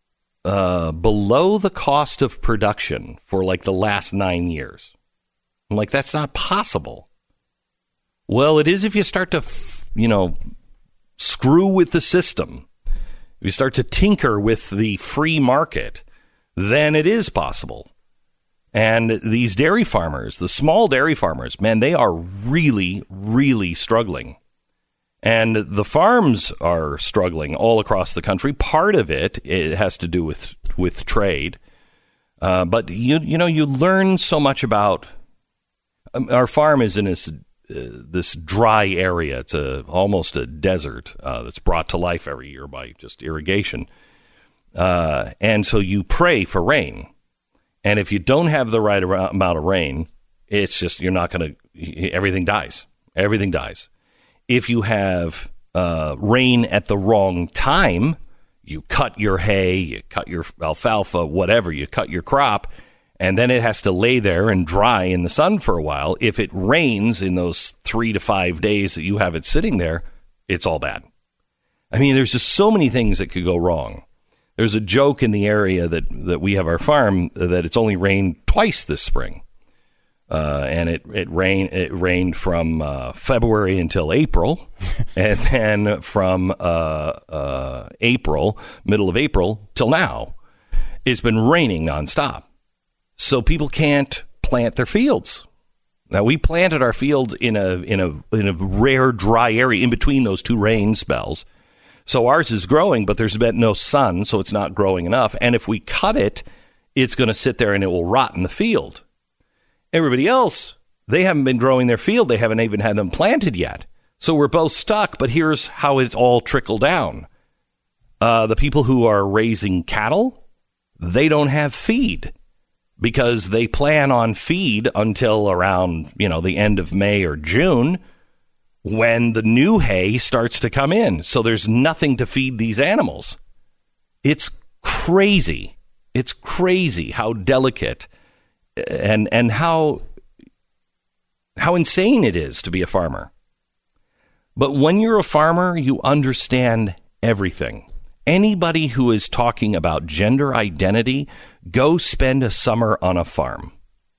uh, below the cost of production for like the last nine years. I'm like, that's not possible. Well, it is if you start to, f- you know, screw with the system. If you start to tinker with the free market, then it is possible. And these dairy farmers, the small dairy farmers, man, they are really, really struggling. And the farms are struggling all across the country. Part of it, it has to do with with trade. Uh, but, you you know, you learn so much about... Um, our farm is in this, uh, this dry area. It's a, almost a desert uh, that's brought to life every year by just irrigation. Uh, and so you pray for rain. And if you don't have the right amount of rain, it's just, you're not going to, everything dies. Everything dies. If you have uh, rain at the wrong time, you cut your hay, you cut your alfalfa, whatever, you cut your crop, and then it has to lay there and dry in the sun for a while. If it rains in those three to five days that you have it sitting there, it's all bad. I mean, there's just so many things that could go wrong. There's a joke in the area that, that we have our farm that it's only rained twice this spring. Uh, and it, it, rain, it rained from uh, February until April. And then from uh, uh, April, middle of April, till now, it's been raining nonstop. So people can't plant their fields. Now, we planted our fields in a in a in a rare dry area in between those two rain spells. So ours is growing, but there's been no sun, so it's not growing enough. And if we cut it, it's going to sit there and it will rot in the field. Everybody else, they haven't been growing their field. They haven't even had them planted yet. So we're both stuck, but here's how it's all trickled down. Uh, the people who are raising cattle, they don't have feed because they plan on feed until around, you know, the end of May or June when the new hay starts to come in. So there's nothing to feed these animals. It's crazy. It's crazy how delicate and and how how insane it is to be a farmer. But when you're a farmer, you understand everything. Anybody who is talking about gender identity, go spend a summer on a farm.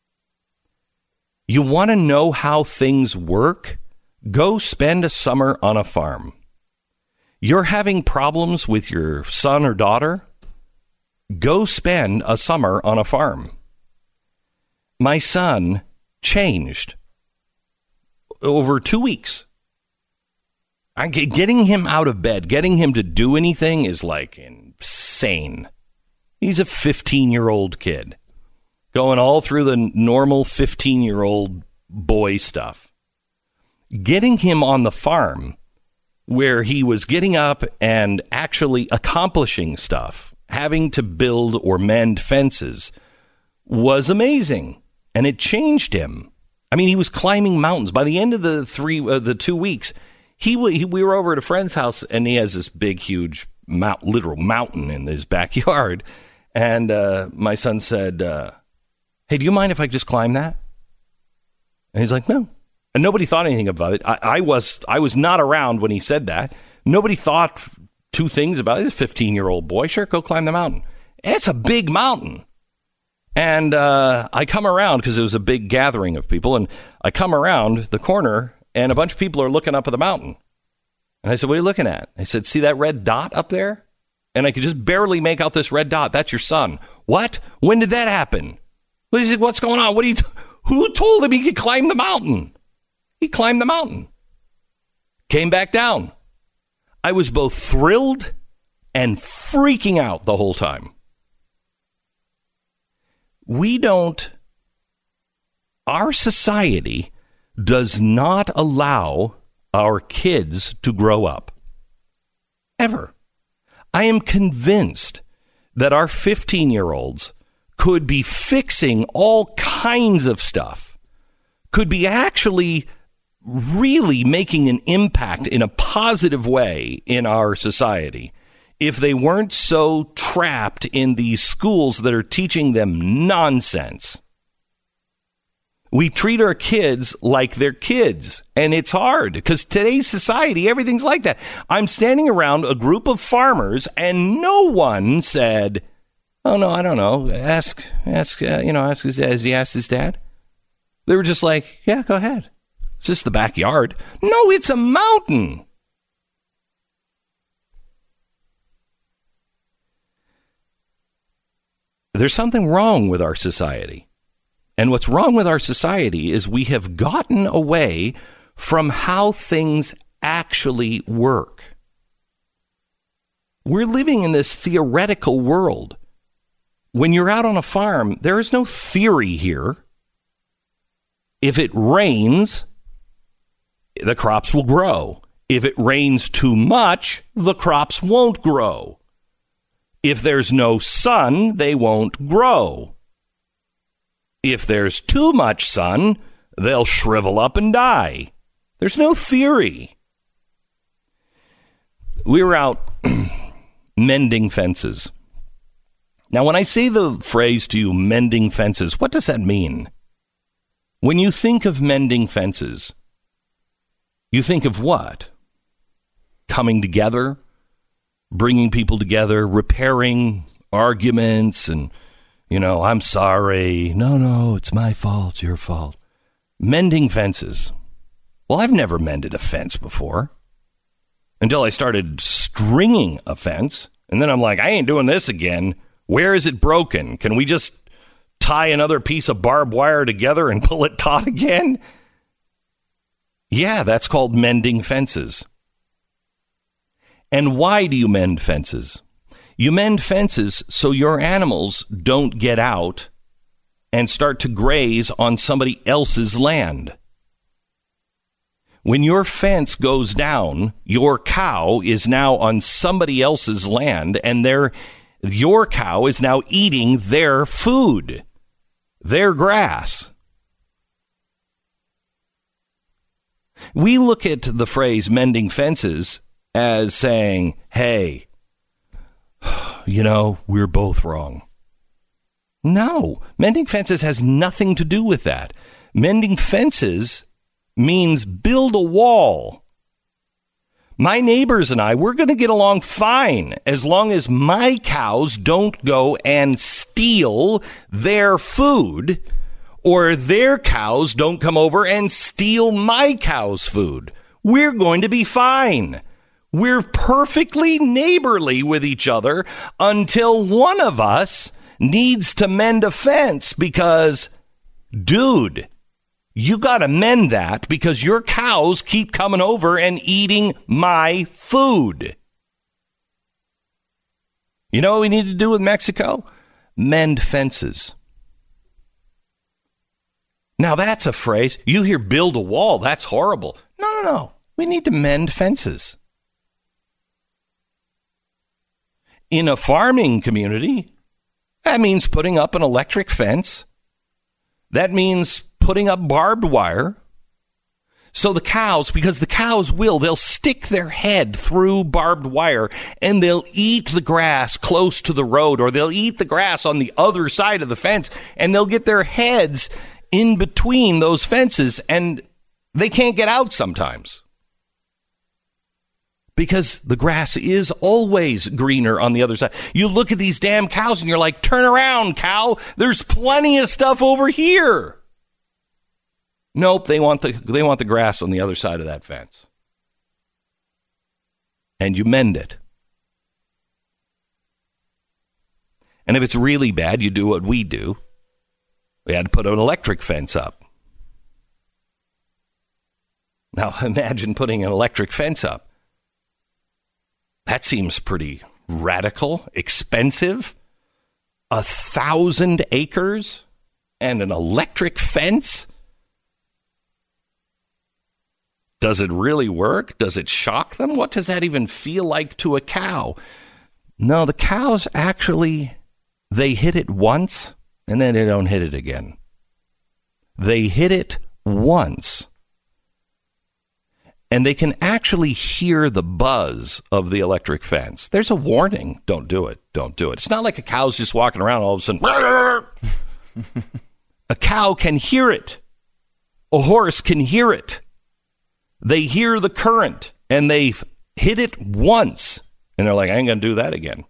You want to know how things work? Go spend a summer on a farm. You're having problems with your son or daughter? Go spend a summer on a farm. My son changed over two weeks. I, getting him out of bed, getting him to do anything is like insane. He's a fifteen-year-old kid going all through the normal fifteen-year-old boy stuff. Getting him on the farm where he was getting up and actually accomplishing stuff, having to build or mend fences, was amazing. And it changed him. I mean, he was climbing mountains. By the end of the three, uh, the two weeks, He, he we were over at a friend's house, and he has this big, huge, mount, literal mountain in his backyard. And uh, my son said, uh, hey, do you mind if I just climb that? And he's like, no. And nobody thought anything about it. I, I was I was not around when he said that. Nobody thought two things about it. He's a fifteen-year-old boy. Sure, go climb the mountain. It's a big mountain. And uh, I come around because it was a big gathering of people. And I come around the corner, and a bunch of people are looking up at the mountain. And I said, what are you looking at? I said, see that red dot up there? And I could just barely make out this red dot. That's your son. What? When did that happen? What's going on? What are you? T- Who told him he could climb the mountain? He climbed the mountain. Came back down. I was both thrilled and freaking out the whole time. We don't, our society does not allow our kids to grow up. Ever. I am convinced that our fifteen-year-olds could be fixing all kinds of stuff, could be actually really making an impact in a positive way in our society if they weren't so trapped in these schools that are teaching them nonsense. We treat our kids like they're kids, and it's hard because today's society, everything's like that. I'm standing around a group of farmers, and no one said, "Oh no, I don't know. Ask, ask, uh, you know, ask his, as he asked his dad." They were just like, "Yeah, go ahead. It's just the backyard." No, it's a mountain. There's something wrong with our society. And what's wrong with our society is we have gotten away from how things actually work. We're living in this theoretical world. When you're out on a farm, there is no theory here. If it rains, the crops will grow. If it rains too much, the crops won't grow. If there's no sun, they won't grow. If there's too much sun, they'll shrivel up and die. There's no theory. We were out mending fences. Now, when I say the phrase to you, mending fences, what does that mean? When you think of mending fences, you think of what? Coming together, bringing people together, repairing arguments, and you know, I'm sorry. No, no, it's my fault, it's your fault. Mending fences. Well, I've never mended a fence before until I started stringing a fence. And then I'm like, I ain't doing this again. Where is it broken? Can we just tie another piece of barbed wire together and pull it taut again? Yeah, that's called mending fences. And why do you mend fences? You mend fences so your animals don't get out and start to graze on somebody else's land. When your fence goes down, your cow is now on somebody else's land, and their your cow is now eating their food, their grass. We look at the phrase mending fences as saying, hey, you know, we're both wrong. No, mending fences has nothing to do with that. Mending fences means build a wall. My neighbors and I, we're going to get along fine as long as my cows don't go and steal their food, or their cows don't come over and steal my cow's food. We're going to be fine. We're perfectly neighborly with each other until one of us needs to mend a fence because, dude, you got to mend that because your cows keep coming over and eating my food. You know what we need to do with Mexico? Mend fences. Now, that's a phrase. You hear build a wall. That's horrible. No, no, no. We need to mend fences. In a farming community, that means putting up an electric fence. That means putting up barbed wire. So the cows, because the cows will, they'll stick their head through barbed wire and they'll eat the grass close to the road, or they'll eat the grass on the other side of the fence, and they'll get their heads in between those fences, and they can't get out sometimes. Because the grass is always greener on the other side. You look at these damn cows and you're like, turn around, cow. There's plenty of stuff over here. Nope, they want the they want the grass on the other side of that fence. And you mend it. And if it's really bad, you do what we do. We had to put an electric fence up. Now imagine putting an electric fence up. That seems pretty radical, expensive. A thousand acres and an electric fence? Does it really work? Does it shock them? What does that even feel like to a cow? No, the cows actually, they hit it once and then they don't hit it again. They hit it once. And they can actually hear the buzz of the electric fence. There's a warning. Don't do it. Don't do it. It's not like a cow's just walking around all of a sudden. A cow can hear it. A horse can hear it. They hear the current, and they've hit it once. And they're like, I ain't going to do that again.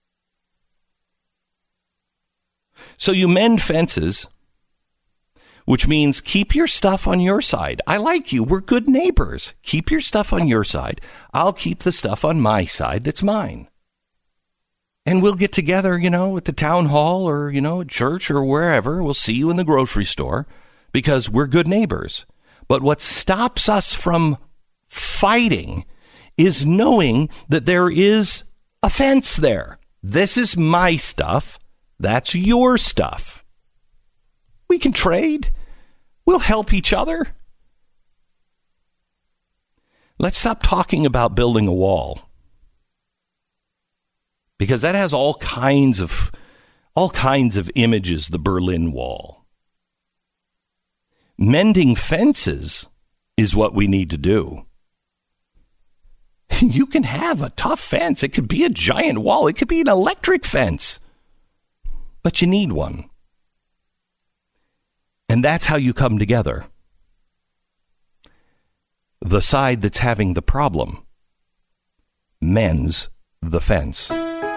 So you mend fences, which means keep your stuff on your side. I like you. We're good neighbors. Keep your stuff on your side. I'll keep the stuff on my side that's mine. And we'll get together, you know, at the town hall or, you know, at church or wherever. We'll see you in the grocery store because we're good neighbors. But what stops us from fighting is knowing that there is a fence there. This is my stuff. That's your stuff. We can trade. We'll help each other. Let's stop talking about building a wall. Because that has all kinds of all kinds of images, the Berlin Wall. Mending fences is what we need to do. You can have a tough fence. It could be a giant wall. It could be an electric fence. But you need one. And that's how you come together. The side that's having the problem mends the fence.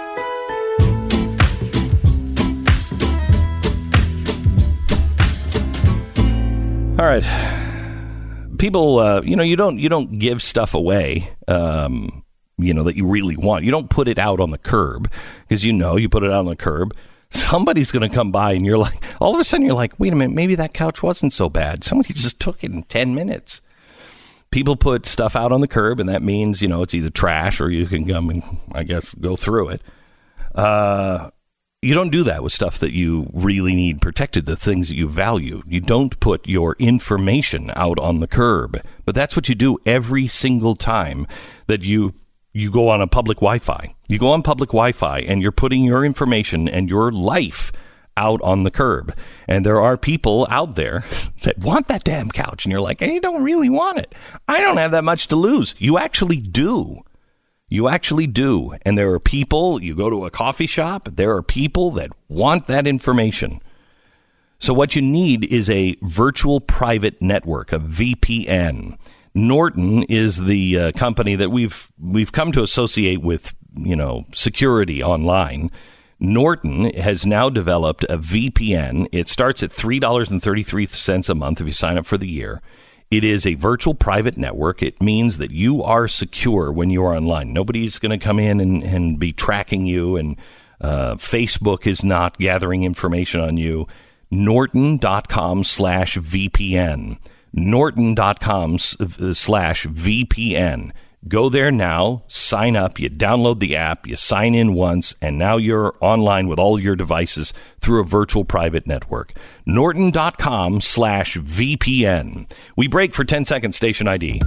All right. People, uh, you know, you don't you don't give stuff away, um, you know, that you really want. You don't put it out on the curb because, you know, you put it out on the curb. Somebody's going to come by and you're like, all of a sudden you're like, wait a minute, maybe that couch wasn't so bad. Somebody just took it in ten minutes. People put stuff out on the curb, and that means, you know, it's either trash or you can come and, I guess, go through it. Uh, you don't do that with stuff that you really need protected, the things that you value. You don't put your information out on the curb. But that's what you do every single time that you you go on a public Wi-Fi. You go on public Wi-Fi, and you're putting your information and your life out on the curb. And there are people out there that want that damn couch, and you're like, hey, you don't really want it. I don't have that much to lose. You actually do. You actually do. And there are people, you go to a coffee shop, there are people that want that information. So what you need is a virtual private network, a V P N. Norton is the uh, company that we've we've come to associate with, you know, security online. Norton has now developed a V P N. It starts at three dollars and thirty-three cents a month if you sign up for the year. It is a virtual private network. It means that you are secure when you are online. Nobody's going to come in and, and be tracking you, and uh, Facebook is not gathering information on you. Norton.com slash VPN. Norton.com slash VPN. Go there now, sign up, you download the app, you sign in once, and now you're online with all your devices through a virtual private network. Norton.com slash VPN. We break for ten seconds, station I D.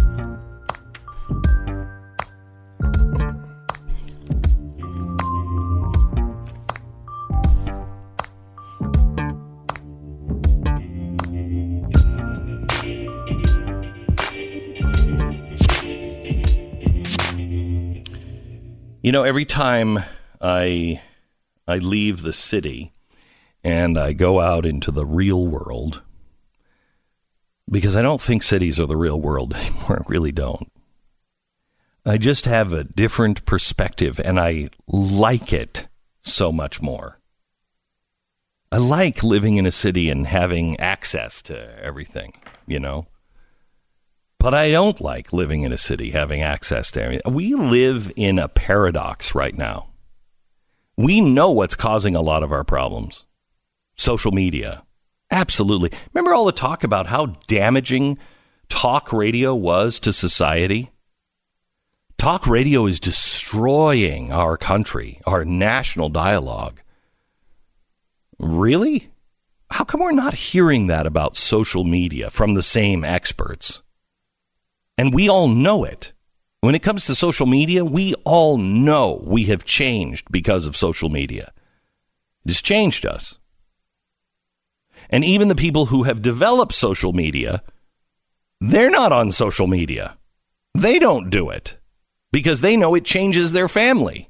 You know, every time I I leave the city and I go out into the real world, because I don't think cities are the real world anymore, I really don't. I just have a different perspective, and I like it so much more. I like living in a city and having access to everything, you know. But I don't like living in a city, having access to everything. We live in a paradox right now. We know what's causing a lot of our problems. Social media. Absolutely. Remember all the talk about how damaging talk radio was to society? Talk radio is destroying our country, our national dialogue. Really? How come we're not hearing that about social media from the same experts? And we all know it. When it comes to social media, we all know we have changed because of social media. It has changed us. And even the people who have developed social media, they're not on social media. They don't do it because they know it changes their family.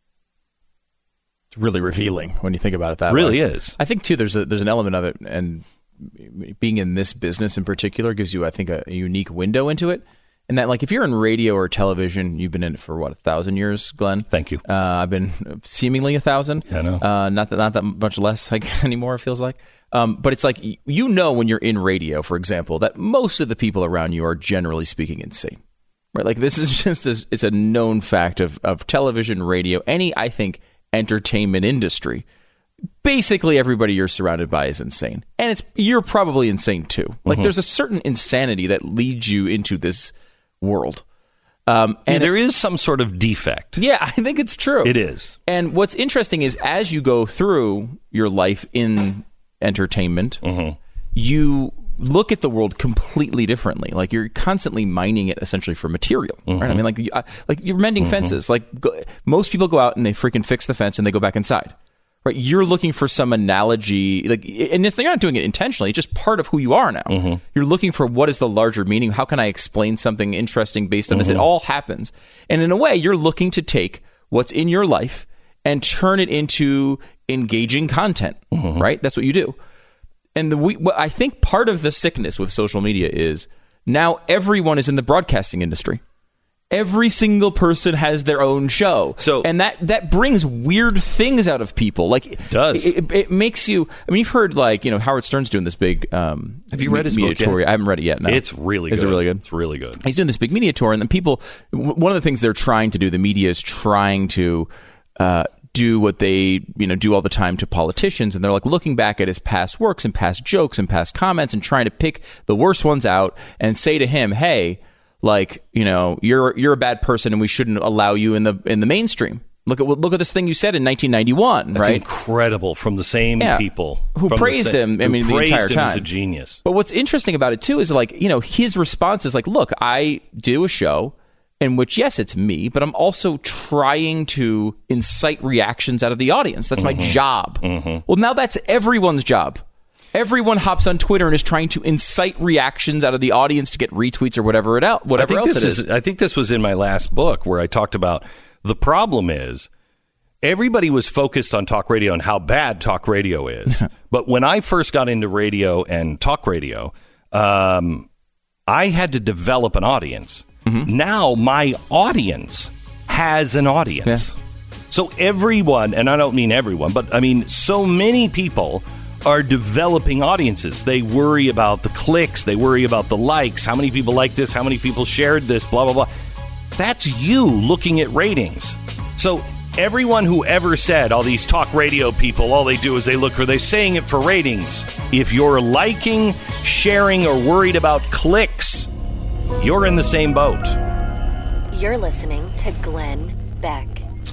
It's really revealing when you think about it that way. It really way. is. I think, too, there's a, there's an element of it, and being in this business in particular gives you, I think, a, a unique window into it. And that, like, if you're in radio or television, you've been in it for, what, a thousand years, Glenn? Thank you. Uh, I've been seemingly a thousand. I know. Uh, not that, not that much less like, anymore, it feels like. Um, but it's like, you know when you're in radio, for example, that most of the people around you are generally speaking insane. Right? Like, this is just, a, it's a known fact of, of television, radio, any, I think, entertainment industry. Basically, everybody you're surrounded by is insane. And it's you're probably insane, too. Like, mm-hmm. There's a certain insanity that leads you into this world. Um, and yeah, there it, is some sort of defect. Yeah, I think it's true. It is. And what's interesting is as you go through your life in entertainment, mm-hmm. you look at the world completely differently. Like, you're constantly mining it essentially for material. Mm-hmm. Right? I mean, like, you, like you're mending mm-hmm. fences. Like, go, most people go out and they freaking fix the fence and they go back inside. Right, you're looking for some analogy, like, and it's, you're not doing it intentionally. It's just part of who you are now. Mm-hmm. You're looking for what is the larger meaning. How can I explain something interesting based on mm-hmm. this? It all happens, and in a way, you're looking to take what's in your life and turn it into engaging content. Mm-hmm. Right, that's what you do. And the we, what I think part of the sickness with social media is now everyone is in the broadcasting industry. Every single person has their own show. So, and that, that brings weird things out of people. Like, it does. It, it makes you, I mean, you've heard, like, you know, Howard Stern's doing this big um, Have you read his media book yet? tour. I haven't read it yet, no. It's really is good. Is it really good? It's really good. He's doing this big media tour, and then people, one of the things they're trying to do, the media is trying to uh, do what they, you know, do all the time to politicians, and they're like looking back at his past works and past jokes and past comments and trying to pick the worst ones out and say to him, hey, like, you know, you're you're a bad person and we shouldn't allow you in the in the mainstream. Look at look at this thing you said in nineteen ninety-one, That's right? incredible, from the same yeah. people who praised sa- him. I who mean, the praised entire him time. as a genius. But what's interesting about it too is, like, you know, his response is like, "Look, I do a show in which, yes, it's me, but I'm also trying to incite reactions out of the audience. That's mm-hmm. my job." Mm-hmm. Well, now that's everyone's job. Everyone hops on Twitter and is trying to incite reactions out of the audience to get retweets or whatever it out, whatever I think else this it is. is. I think this was in my last book where I talked about the problem is everybody was focused on talk radio and how bad talk radio is. But when I first got into radio and talk radio, um, I had to develop an audience. Mm-hmm. Now my audience has an audience. Yeah. So everyone, and I don't mean everyone, but I mean so many people are developing audiences. They worry about the clicks. They worry about the likes. How many people like this? How many people shared this? Blah, blah, blah. That's you looking at ratings. So everyone who ever said, all these talk radio people, all they do is they look for, they're saying it for ratings. If you're liking, sharing, or worried about clicks, you're in the same boat. You're listening to Glenn Beck.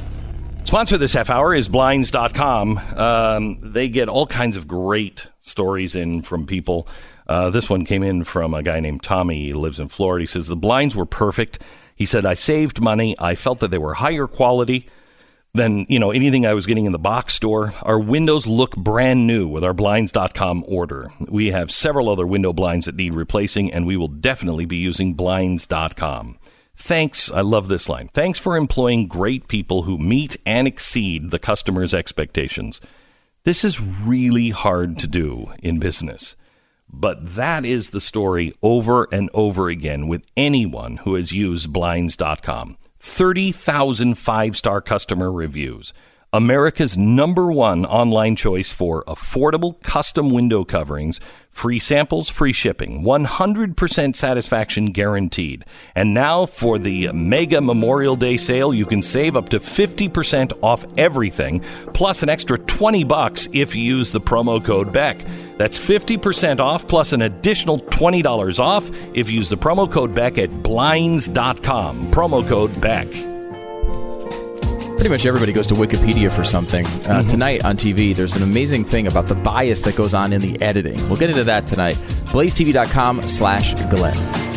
Sponsor this half hour is Blinds dot com. Um, they get all kinds of great stories in from people. Uh, this one came in from a guy named Tommy. He lives in Florida. He says, the blinds were perfect. He said, I saved money. I felt that they were higher quality than, you know, anything I was getting in the box store. Our windows look brand new with our Blinds dot com order. We have several other window blinds that need replacing, and we will definitely be using Blinds dot com. Thanks. I love this line. Thanks for employing great people who meet and exceed the customer's expectations. This is really hard to do in business, but that is the story over and over again with anyone who has used Blinds dot com. thirty thousand five-star customer reviews. America's number one online choice for affordable custom window coverings, free samples, free shipping, one hundred percent satisfaction guaranteed. And now for the Mega Memorial Day sale, you can save up to fifty percent off everything, plus an extra twenty bucks if you use the promo code Beck. That's fifty percent off plus an additional twenty dollars off if you use the promo code Beck at Blinds dot com. Promo code Beck. Pretty much everybody goes to Wikipedia for something. Uh, mm-hmm. Tonight on T V, there's an amazing thing about the bias that goes on in the editing. We'll get into that tonight. Blaze T V dot com slash Glenn.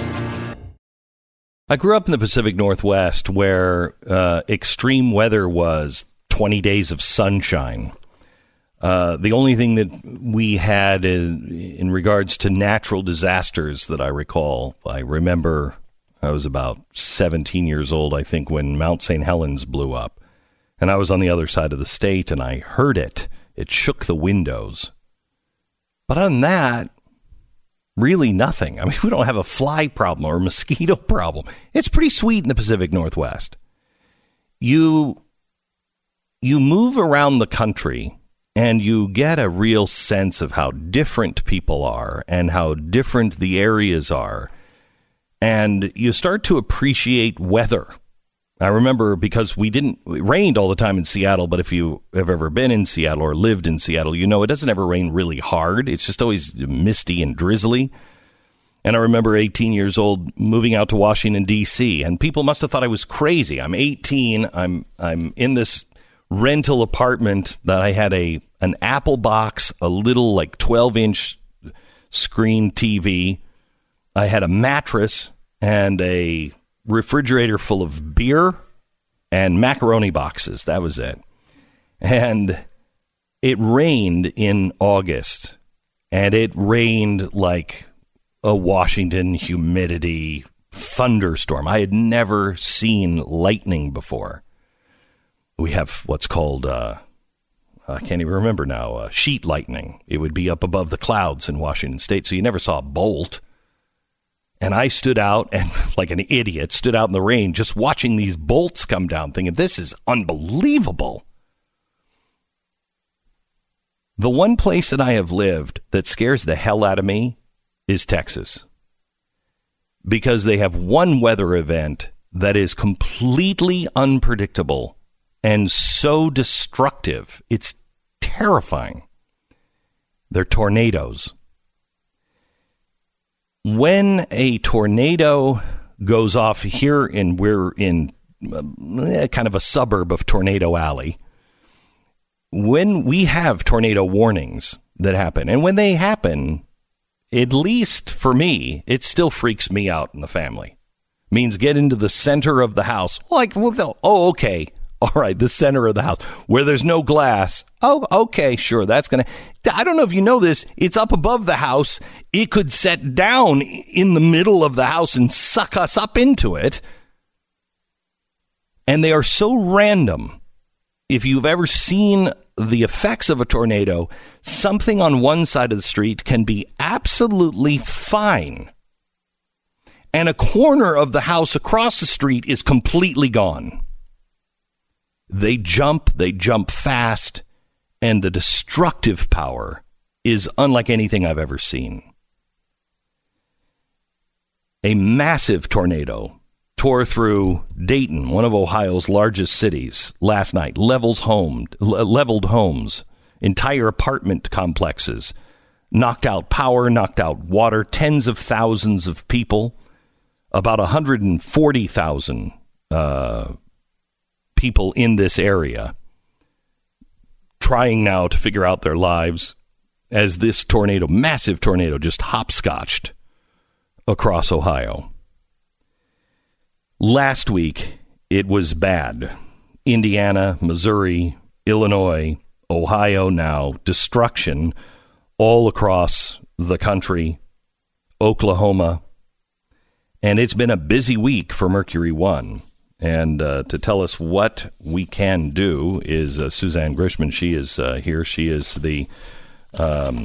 I grew up in the Pacific Northwest where uh, extreme weather was twenty days of sunshine. Uh, the only thing that we had in, in regards to natural disasters that I recall, I remember I was about seventeen years old, I think, when Mount Saint Helens blew up. And I was on the other side of the state, and I heard it. It shook the windows. But other than that, really nothing. I mean, we don't have a fly problem or a mosquito problem. It's pretty sweet in the Pacific Northwest. You, you move around the country, and you get a real sense of how different people are and how different the areas are. And you start to appreciate weather. I remember because we didn't, it rained all the time in Seattle, but if you have ever been in Seattle or lived in Seattle, you know it doesn't ever rain really hard. It's just always misty and drizzly. And I remember eighteen years old moving out to Washington, D C, and people must have thought I was crazy. I'm eighteen. I'm I'm in this rental apartment that I had a an Apple box, a little like twelve inch screen T V. I had a mattress and a refrigerator full of beer and macaroni boxes. That was it. And it rained in August, and it rained like a Washington humidity thunderstorm. I had never seen lightning before. We have what's called, uh, I can't even remember now, uh, sheet lightning. It would be up above the clouds in Washington State, so you never saw a bolt. And I stood out and, like an idiot, stood out in the rain just watching these bolts come down, thinking, this is unbelievable. The one place that I have lived that scares the hell out of me is Texas. Because they have one weather event that is completely unpredictable and so destructive. It's terrifying. They're tornadoes. When a tornado goes off here, and we're in uh, kind of a suburb of Tornado Alley. When we have tornado warnings that happen, and when they happen, at least for me, it still freaks me out in the family. Means get into the center of the house. Like, well, oh, okay. All right, the center of the house where there's no glass. Oh, okay, sure. That's going to, I don't know if you know this. It's up above the house. It could set down in the middle of the house and suck us up into it. And they are so random. If you've ever seen the effects of a tornado, something on one side of the street can be absolutely fine. And a corner of the house across the street is completely gone. They jump, they jump fast, and the destructive power is unlike anything I've ever seen. A massive tornado tore through Dayton, one of Ohio's largest cities, last night. Levels home, leveled homes, entire apartment complexes, knocked out power, knocked out water, tens of thousands of people, about one hundred forty thousand uh, people in this area trying now to figure out their lives as this tornado, massive tornado, just hopscotched across Ohio. Last week, it was bad. Indiana, Missouri, Illinois, Ohio now, destruction all across the country, Oklahoma. And it's been a busy week for Mercury One. And uh, to tell us what we can do is uh, Suzanne Grishman. She is uh, here. She is the um,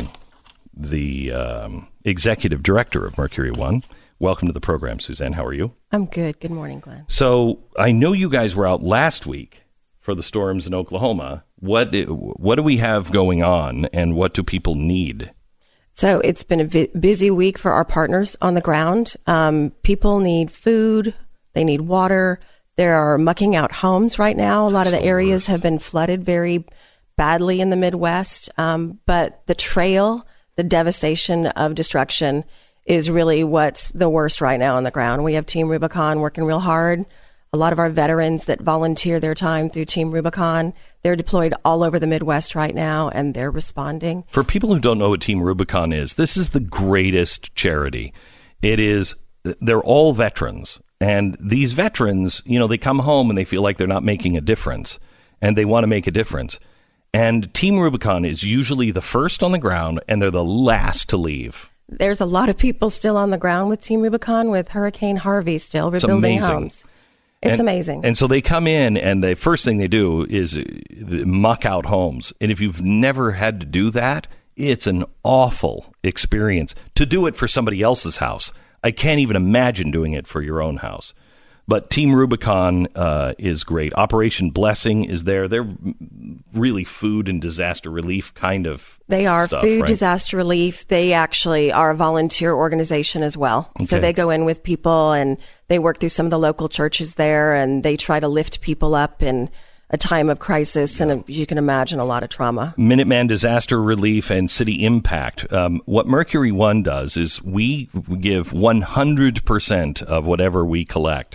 the um, executive director of Mercury One. Welcome to the program, Suzanne. How are you? I'm good. Good morning, Glenn. So I know you guys were out last week for the storms in Oklahoma. What what do we have going on, and what do people need? So it's been a vi- busy week for our partners on the ground. Um, people need food. They need water. There are mucking out homes right now. A lot of the areas have been flooded very badly in the Midwest. Um, but the trail, the devastation of destruction is really what's the worst right now on the ground. We have Team Rubicon working real hard. A lot of our veterans that volunteer their time through Team Rubicon, they're deployed all over the Midwest right now, and they're responding. For people who don't know what Team Rubicon is, this is the greatest charity. It is, they're all veterans. And these veterans, you know, they come home and they feel like they're not making a difference, and they want to make a difference. And Team Rubicon is usually the first on the ground, and they're the last to leave. There's a lot of people still on the ground with Team Rubicon with Hurricane Harvey still rebuilding homes. It's and, amazing. And so they come in, and the first thing they do is muck out homes. And if you've never had to do that, it's an awful experience to do it for somebody else's house. I can't even imagine doing it for your own house. But Team Rubicon uh, is great. Operation Blessing is there. They're really food and disaster relief kind of They are stuff, food right? disaster relief. They actually are a volunteer organization as well. Okay. So they go in with people and they work through some of the local churches there, and they try to lift people up in a time of crisis, and you can imagine a lot of trauma. Minuteman Disaster Relief and City Impact. Um, what Mercury One does is we give one hundred percent of whatever we collect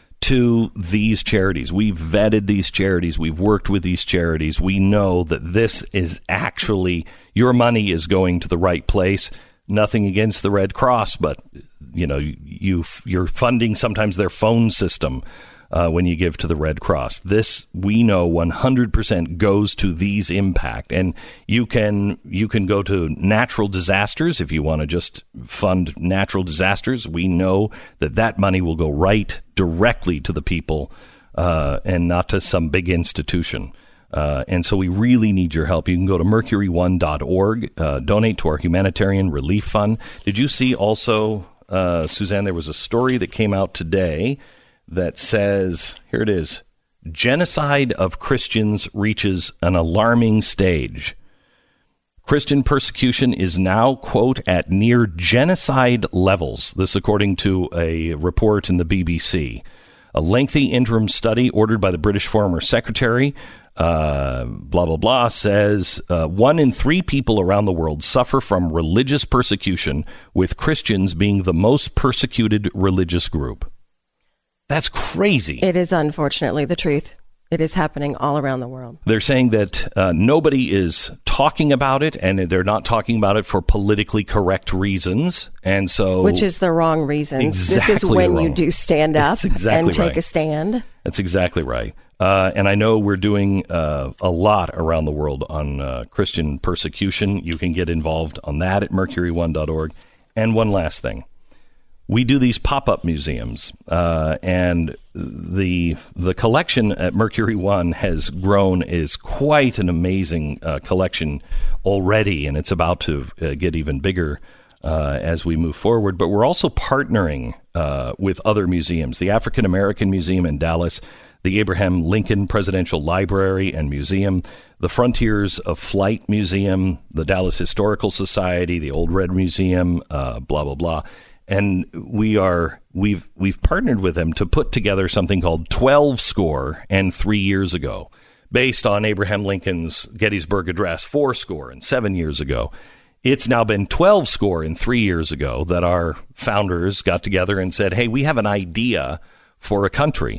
to these charities. We've vetted these charities. We've worked with these charities. We know that this is actually, your money is going to the right place. Nothing against the Red Cross, but you know, you, you're funding sometimes their phone system uh, when you give to the Red Cross. This, we know, one hundred percent goes to these impact. And you can you can go to natural disasters if you want to just fund natural disasters. We know that that money will go right directly to the people uh, and not to some big institution. Uh, and so we really need your help. You can go to mercury one dot org, uh, donate to our humanitarian relief fund. Did you see also, uh, Suzanne, there was a story that came out today that says, here it is, genocide of Christians reaches an alarming stage. Christian persecution is now, quote, at near genocide levels. This according to a report in the B B C. A lengthy interim study ordered by the British Foreign Secretary, uh, blah, blah, blah, says uh, one in three people around the world suffer from religious persecution, with Christians being the most persecuted religious group. That's crazy. It is unfortunately the truth. It is happening all around the world. They're saying that uh, nobody is talking about it, and they're not talking about it for politically correct reasons. And so, which is the wrong reasons. Exactly this is when wrong. you do stand up exactly and take right. a stand. That's exactly right. Uh, and I know we're doing uh, a lot around the world on uh, Christian persecution. You can get involved on that at mercury one dot org. And one last thing. We do these pop-up museums, uh, and the the collection at Mercury One has grown, is quite an amazing uh, collection already, and it's about to uh, get even bigger uh, as we move forward. But we're also partnering uh, with other museums, the African American Museum in Dallas, the Abraham Lincoln Presidential Library and Museum, the Frontiers of Flight Museum, the Dallas Historical Society, the Old Red Museum, uh, blah, blah, blah. And we are we've we've partnered with them to put together something called twelve Score and Three Years Ago, based on Abraham Lincoln's Gettysburg Address four score and seven years ago. It's now been twelve score and three years ago that our founders got together and said, "Hey, we have an idea for a country."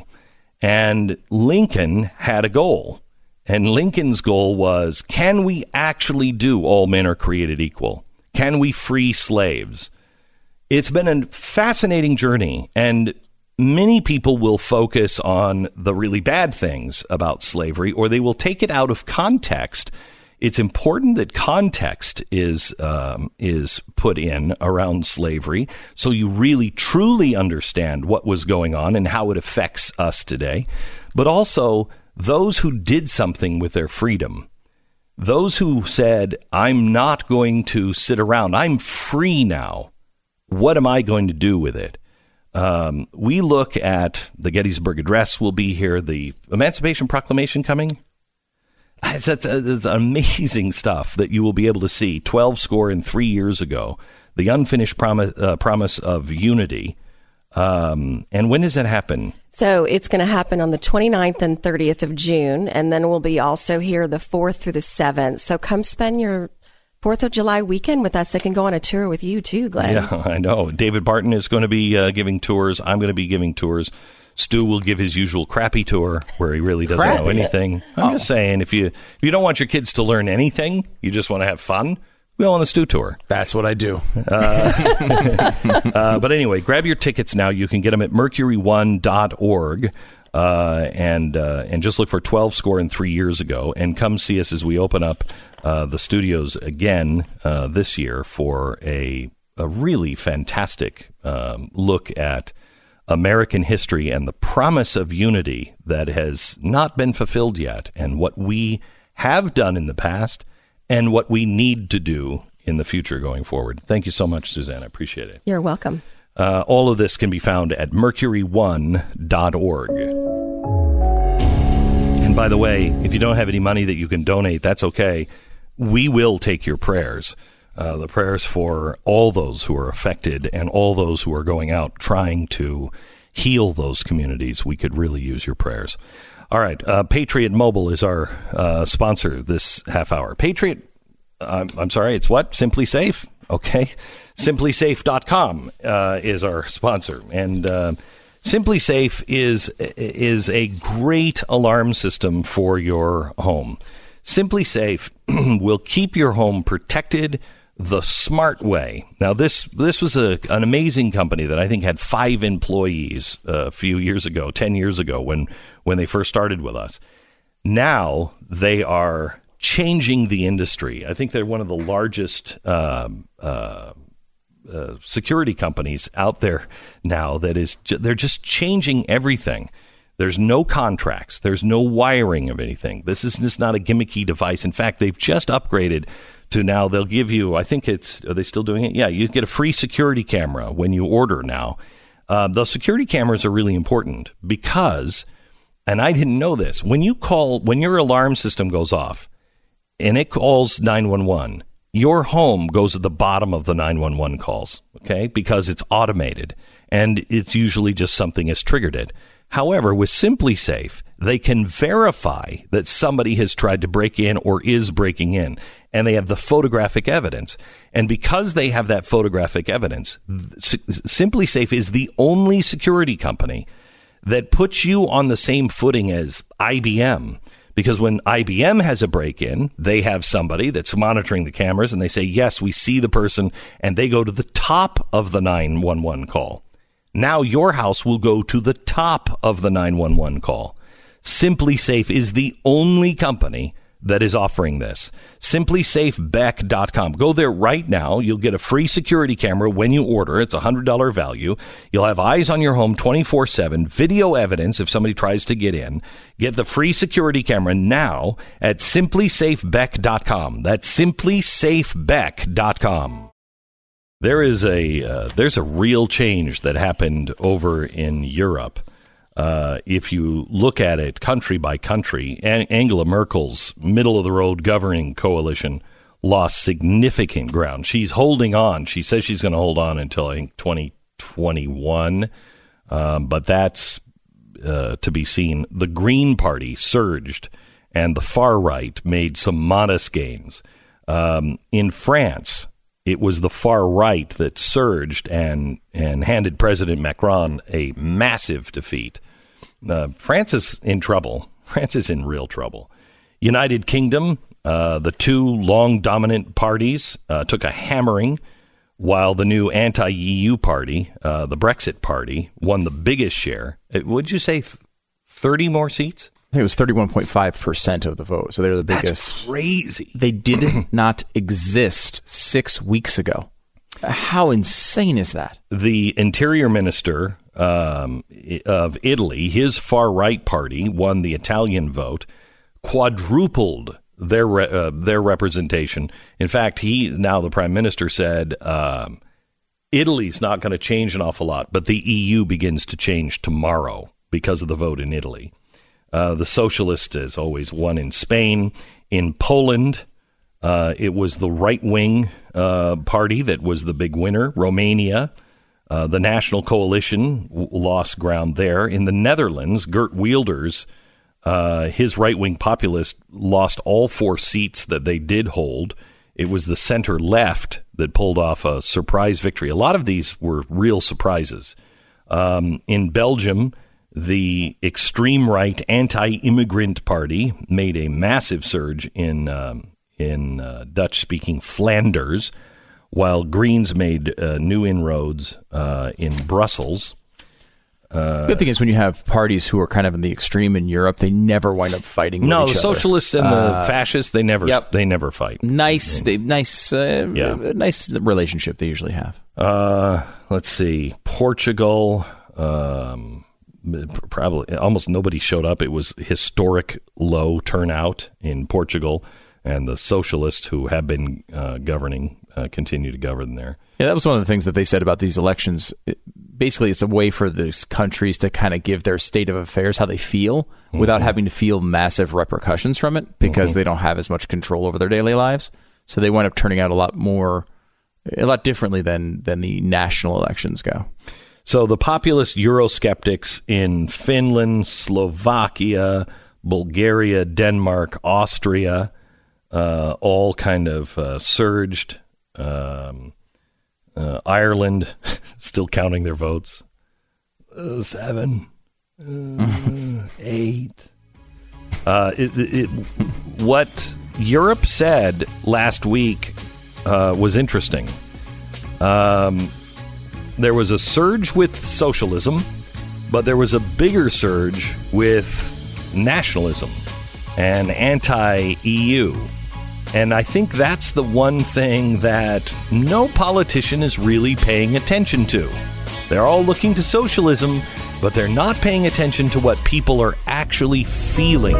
And Lincoln had a goal, and Lincoln's goal was: can we actually do all men are created equal? Can we free slaves? It's been a fascinating journey, and many people will focus on the really bad things about slavery, or they will take it out of context. It's important that context is um, is put in around slavery, so you really truly understand what was going on and how it affects us today. But also, those who did something with their freedom, those who said, "I'm not going to sit around. I'm free now. What am I going to do with it?" Um, we look at the Gettysburg Address will be here, the Emancipation Proclamation coming. It's, it's, it's amazing stuff that you will be able to see. twelve score and three years ago, the unfinished promise, uh, promise of unity. Um, and when does that happen? So it's going to happen on the twenty-ninth and thirtieth of June, and then we'll be also here the fourth through the seventh. So come spend your fourth of July weekend with us. They can go on a tour with you too, Glenn. Yeah, I know. David Barton is going to be uh, giving tours. I'm going to be giving tours. Stu will give his usual crappy tour where he really doesn't Crappy? know anything. I'm oh. just saying, if you if you don't want your kids to learn anything, you just want to have fun, go on the Stu tour. That's what I do. Uh, uh, but anyway, grab your tickets now. You can get them at mercury one dot org. Uh, and uh, and just look for twelve score and three years ago, and come see us as we open up uh, the studios again uh, this year for a a really fantastic um, look at American history and the promise of unity that has not been fulfilled yet, and what we have done in the past and what we need to do in the future going forward. Thank you so much, Suzanne. I appreciate it. You're welcome. Uh, all of this can be found at mercury one dot org. And by the way, if you don't have any money that you can donate, that's okay. We will take your prayers. Uh, the prayers for all those who are affected and all those who are going out trying to heal those communities. We could really use your prayers. All right. Uh, Patriot Mobile is our uh, sponsor this half hour. Patriot, uh, I'm sorry, it's what? Simply Safe. Okay. simply safe dot com uh, is our sponsor. And uh, Simply Safe is, is a great alarm system for your home. Simply Safe will keep your home protected the smart way. Now, this this was a, an amazing company that I think had five employees uh, a few years ago, ten years ago, when when they first started with us. Now they are changing the industry. I think they're one of the largest uh, uh, uh, security companies out there now. That is, they're just changing everything. There's no contracts. There's no wiring of anything. This is just not a gimmicky device. In fact, they've just upgraded to now they'll give you, I think it's, are they still doing it? Yeah, you get a free security camera when you order now. Uh, those security cameras are really important because, and I didn't know this, when you call, when your alarm system goes off and it calls nine one one, your home goes at the bottom of the nine one one calls, okay? Because it's automated and it's usually just something has triggered it. However, with Simply Safe, they can verify that somebody has tried to break in or is breaking in, and they have the photographic evidence. And because they have that photographic evidence, Simply Safe is the only security company that puts you on the same footing as I B M. Because when I B M has a break-in, they have somebody that's monitoring the cameras, and they say, yes, we see the person, and they go to the top of the nine one one call. Now your house will go to the top of the nine one one call. Simply Safe is the only company that is offering this. Simply Safe Beck dot com. Go there right now. You'll get a free security camera when you order. It's a one hundred dollars value. You'll have eyes on your home twenty-four seven, video evidence if somebody tries to get in. Get the free security camera now at Simply Safe Beck dot com. That's Simply Safe Beck dot com. There is a uh, there's a real change that happened over in Europe. Uh, if you look at it country by country, An- Angela Merkel's middle-of-the-road governing coalition lost significant ground. She's holding on. She says she's going to hold on until, I think, twenty twenty-one, um, but that's uh, to be seen. The Green Party surged, and the far right made some modest gains. Um, in France, it was the far right that surged and, and handed President Macron a massive defeat. Uh, France is in trouble. France is in real trouble. United Kingdom, uh, the two long dominant parties uh, took a hammering, while the new anti-E U party, uh, the Brexit party, won the biggest share. Would you say th- thirty more seats? I think it was thirty-one point five percent of the vote. So they're the biggest. That's crazy. They did not exist six weeks ago. How insane is that? The interior minister um, of Italy, his far-right party, won the Italian vote, quadrupled their re- uh, their representation. In fact, he now the prime minister said um, Italy's not going to change an awful lot, but the E U begins to change tomorrow because of the vote in Italy. Uh, the socialist has always won in Spain. In Poland, uh, it was the right-wing uh, party that was the big winner. Romania, uh, the National Coalition w- lost ground there. In the Netherlands, Geert Wilders, uh, his right-wing populist, lost all four seats that they did hold. It was the center-left that pulled off a surprise victory. A lot of these were real surprises. Um, in Belgium, the extreme right anti-immigrant party made a massive surge in um, in uh, Dutch-speaking Flanders, while Greens made uh, new inroads uh, in Brussels. Uh, Good thing is when you have parties who are kind of in the extreme in Europe, they never wind up fighting with no, each the other. socialists and the uh, fascists, they never yep. they never fight. Nice, they, nice, uh, yeah. nice relationship they usually have. Uh, let's see, Portugal. Um, Probably almost nobody showed up. It was historic low turnout in Portugal, and the socialists who have been uh, governing uh, continue to govern there. Yeah, that was one of the things that they said about these elections. It, basically, it's a way for these countries to kind of give their state of affairs how they feel mm-hmm. without having to feel massive repercussions from it because mm-hmm. they don't have as much control over their daily lives. So they wind up turning out a lot more, a lot differently than than the national elections go. So the populist Eurosceptics in Finland, Slovakia, Bulgaria, Denmark, Austria, uh, all kind of uh, surged. Um, uh, Ireland, still counting their votes. Uh, seven, uh, eight. Uh, it, it, what Europe said last week uh, was interesting. Um There was a surge with socialism, but there was a bigger surge with nationalism and anti-E U. And I think that's the one thing that no politician is really paying attention to. They're all looking to socialism, but they're not paying attention to what people are actually feeling.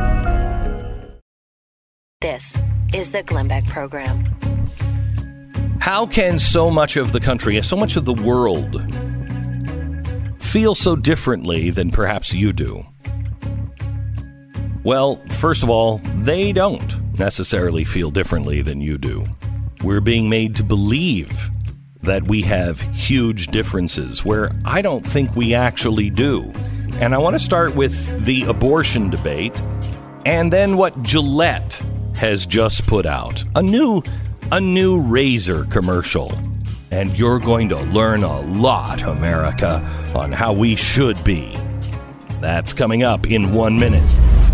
This is the Glenn Beck Program. How can so much of the country, so much of the world, feel so differently than perhaps you do? Well, first of all, they don't necessarily feel differently than you do. We're being made to believe that we have huge differences, where I don't think we actually do. And I want to start with the abortion debate, and then what Gillette has just put out. A new... A new razor commercial. And you're going to learn a lot, America, on how we should be That's coming up in one minute.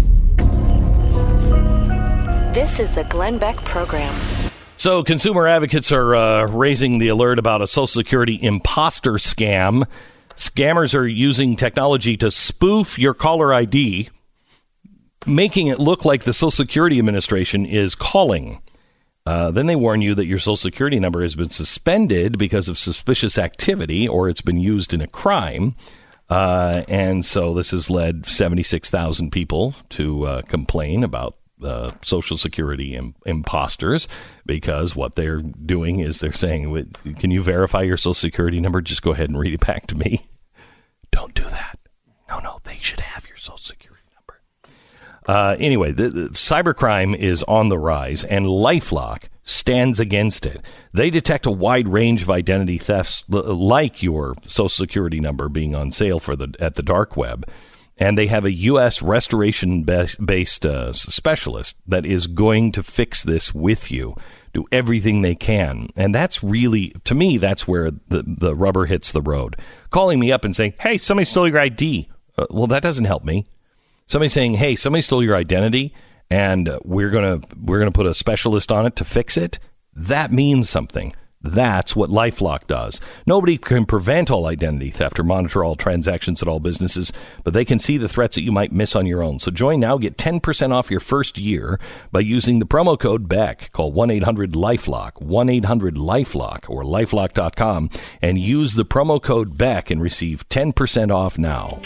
This is the Glenn Beck Program. So consumer advocates are uh, raising the alert about a Social Security imposter scam. Scammers are using technology to spoof your caller I D, making it look like the Social Security Administration is calling. Uh, then they warn you that your Social Security number has been suspended because of suspicious activity or it's been used in a crime. Uh, and so this has led seventy-six thousand people to uh, complain about uh, Social Security im- imposters, because what they're doing is they're saying, can you verify your Social Security number? Just go ahead and read it back to me. Don't do that. No, no, they should have your Social Security number. Uh, anyway, the, the cybercrime is on the rise, and LifeLock stands against it. They detect a wide range of identity thefts, like your Social Security number being on sale for the at the dark web. And they have a U S restoration-based uh, specialist that is going to fix this with you, do everything they can. And that's really, to me, that's where the, the rubber hits the road. Calling me up and saying, hey, somebody stole your I D. Uh, well, that doesn't help me. Somebody saying, hey, somebody stole your identity, and we're going to we're gonna put a specialist on it to fix it. That means something. That's what LifeLock does. Nobody can prevent all identity theft or monitor all transactions at all businesses, but they can see the threats that you might miss on your own. So join now. Get ten percent off your first year by using the promo code BECK. Call one eight hundred LifeLock, one eight hundred LifeLock, or lifelock dot com, and use the promo code BECK and receive ten percent off now.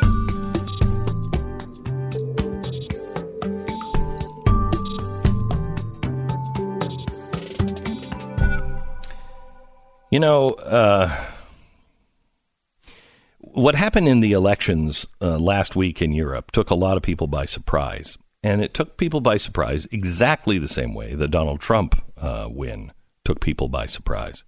You know, uh, what happened in the elections uh, last week in Europe took a lot of people by surprise. And it took people by surprise exactly the same way the Donald Trump uh, win took people by surprise.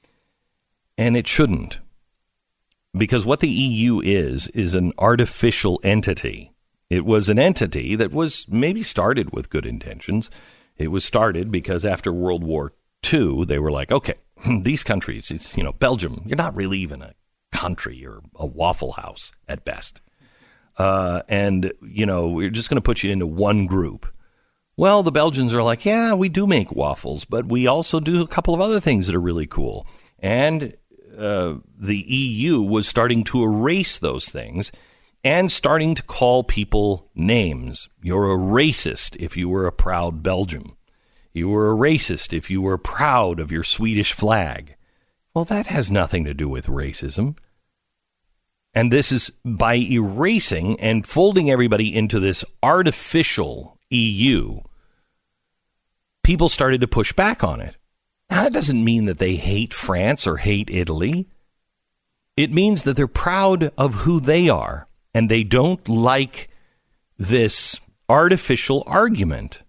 And it shouldn't. Because what the E U is, is an artificial entity. It was an entity that was maybe started with good intentions. It was started because after World War Two, they were like, okay, these countries, it's, you know, Belgium, you're not really even a country. You're a Waffle House at best. Uh, and, you know, we're just going to put you into one group. Well, the Belgians are like, yeah, we do make waffles, but we also do a couple of other things that are really cool. And uh, the E U was starting to erase those things and starting to call people names. You're a racist if you were a proud Belgian. You were a racist if you were proud of your Swedish flag. Well, that has nothing to do with racism. And this is by erasing and folding everybody into this artificial E U, people started to push back on it. Now, that doesn't mean that they hate France or hate Italy. It means that they're proud of who they are, and they don't like this artificial argument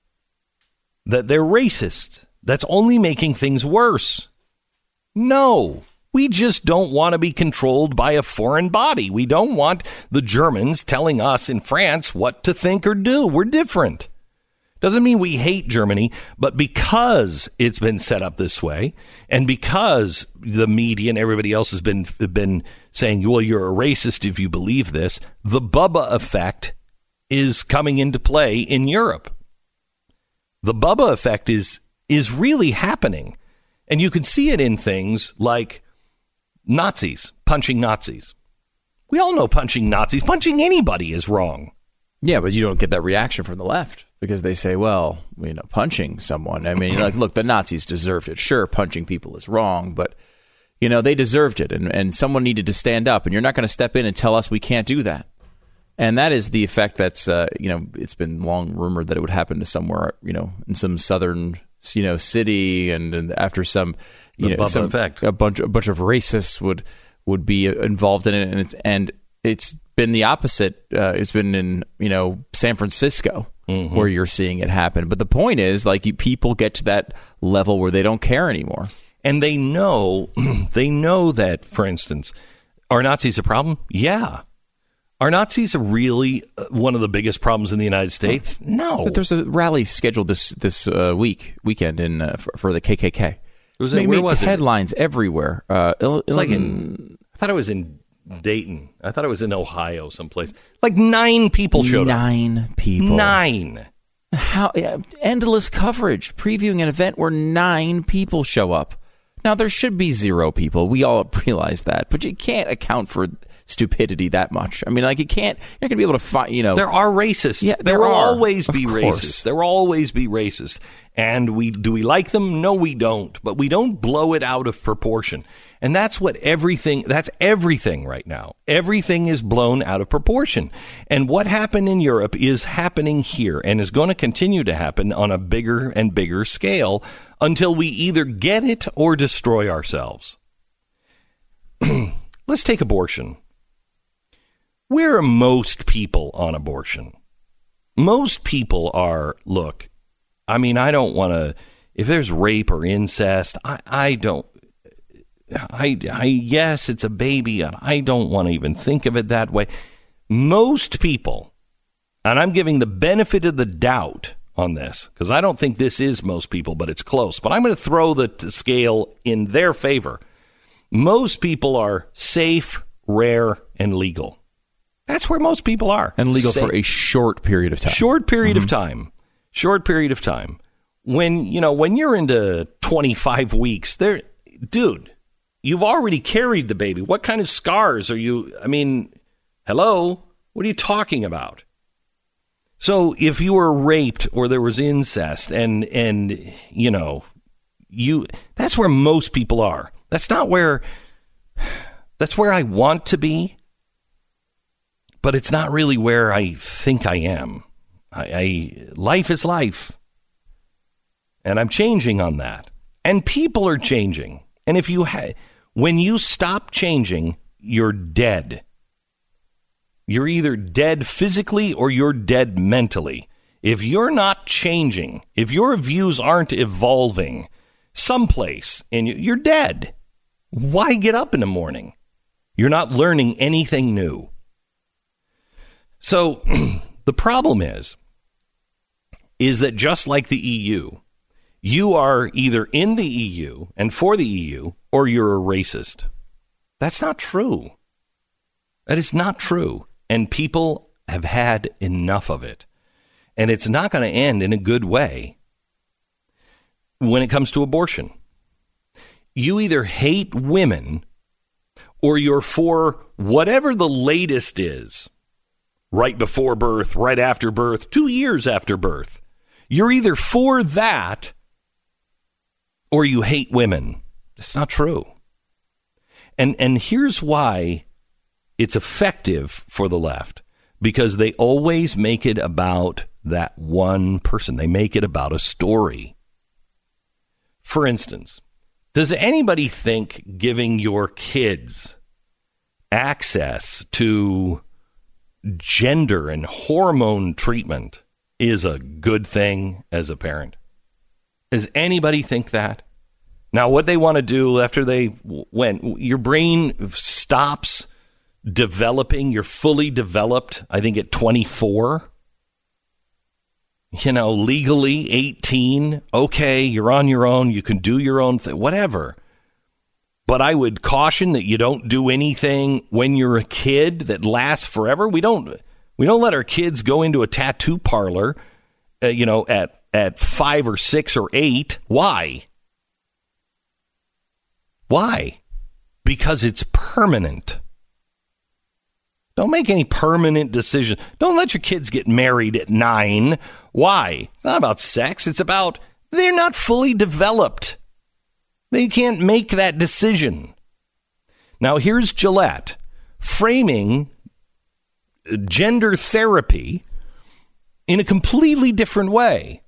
that they're racist. That's only making things worse. No, we just don't want to be controlled by a foreign body. We don't want the Germans telling us in France what to think or do. We're different. Doesn't mean we hate Germany, but because it's been set up this way, and because the media and everybody else has been been saying, well, you're a racist if you believe this, the Bubba effect is coming into play in Europe. The Bubba effect is is really happening. And you can see it in things like Nazis, punching Nazis. We all know punching Nazis, punching anybody is wrong. Yeah, but you don't get that reaction from the left because they say, well, you know, punching someone. I mean, like, look, the Nazis deserved it. Sure, punching people is wrong, but, you know, they deserved it. And, and someone needed to stand up. And you're not going to step in and tell us we can't do that. And that is the effect that's, uh, you know, it's been long rumored that it would happen to somewhere, you know, in some southern, you know, city, and, and after some, you the know, some, effect. a bunch, a bunch of racists would would be involved in it, and it's and it's been the opposite. Uh, it's been in, you know, San Francisco mm-hmm. where you're seeing it happen. But the point is, like, you, people get to that level where they don't care anymore, and they know, they know that, for instance, are Nazis a problem? Yeah. Are Nazis really one of the biggest problems in the United States? No. But there's a rally scheduled this this uh, week weekend in uh, for, for the K K K. Was it, where was headlines it? everywhere. Uh, it was like in, I thought it was in Dayton. I thought it was in Ohio someplace. Like nine people showed Nine up. Nine people. Nine. How uh, endless coverage previewing an event where nine people show up. Now, there should be zero people. We all realize that. But you can't account for stupidity that much. I mean, like, you can't, you're not going to be able to find, you know. There are racists. Yeah, there, there will are. always be Of racists. course. There will always be racists. And we do we like them? No, we don't. But we don't blow it out of proportion. And that's what everything, that's everything right now. Everything is blown out of proportion. And what happened in Europe is happening here and is going to continue to happen on a bigger and bigger scale until we either get it or destroy ourselves. Let's take abortion. Where are most people on abortion? Most people are, look, I mean, I don't want to, if there's rape or incest, I, I don't, I, I, yes, it's a baby, and I don't want to even think of it that way. Most people, and I'm giving the benefit of the doubt on this, because I don't think this is most people, but it's close. But I'm going to throw the t- scale in their favor. Most people are safe, rare, and legal. That's where most people are. And legal safe. for a short period of time. Short period Mm-hmm. of time. Short period of time. When, you know, when you're into twenty-five weeks, there, dude, you've already carried the baby. What kind of scars are you? I mean, hello? What are you talking about? So if you were raped or there was incest and, and you know, you, that's where most people are. That's not where, that's where I want to be, but it's not really where I think I am. I, I life is life. And I'm changing on that. And people are changing. And if you ha- when you stop changing, you're dead. You're either dead physically or you're dead mentally. If you're not changing, if your views aren't evolving someplace, and you're dead, why get up in the morning? You're not learning anything new. So the problem is, is that just like the E U, you are either in the E U and for the E U, or you're a racist. That's not true. That is not true. And people have had enough of it. And it's not going to end in a good way when it comes to abortion. You either hate women or you're for whatever the latest is. Right before birth, right after birth, two years after birth. You're either for that or you hate women. It's not true. And and here's why it's effective for the left. Because they always make it about that one person. They make it about a story. For instance, does anybody think giving your kids access to gender and hormone treatment is a good thing as a parent? Does anybody think that? Now, what they want to do after they, when your brain stops developing, you're fully developed, I think at twenty-four, you know, legally eighteen, okay, you're on your own, you can do your own thing, whatever. But I would caution that you don't do anything when you're a kid that lasts forever. We don't we don't let our kids go into a tattoo parlor, uh, you know, at at five or six or eight. Why? Why? Because it's permanent. Don't make any permanent decision. Don't let your kids get married at nine. Why? It's not about sex. It's about they're not fully developed. They can't make that decision. Now, here's Gillette framing gender therapy in a completely different way.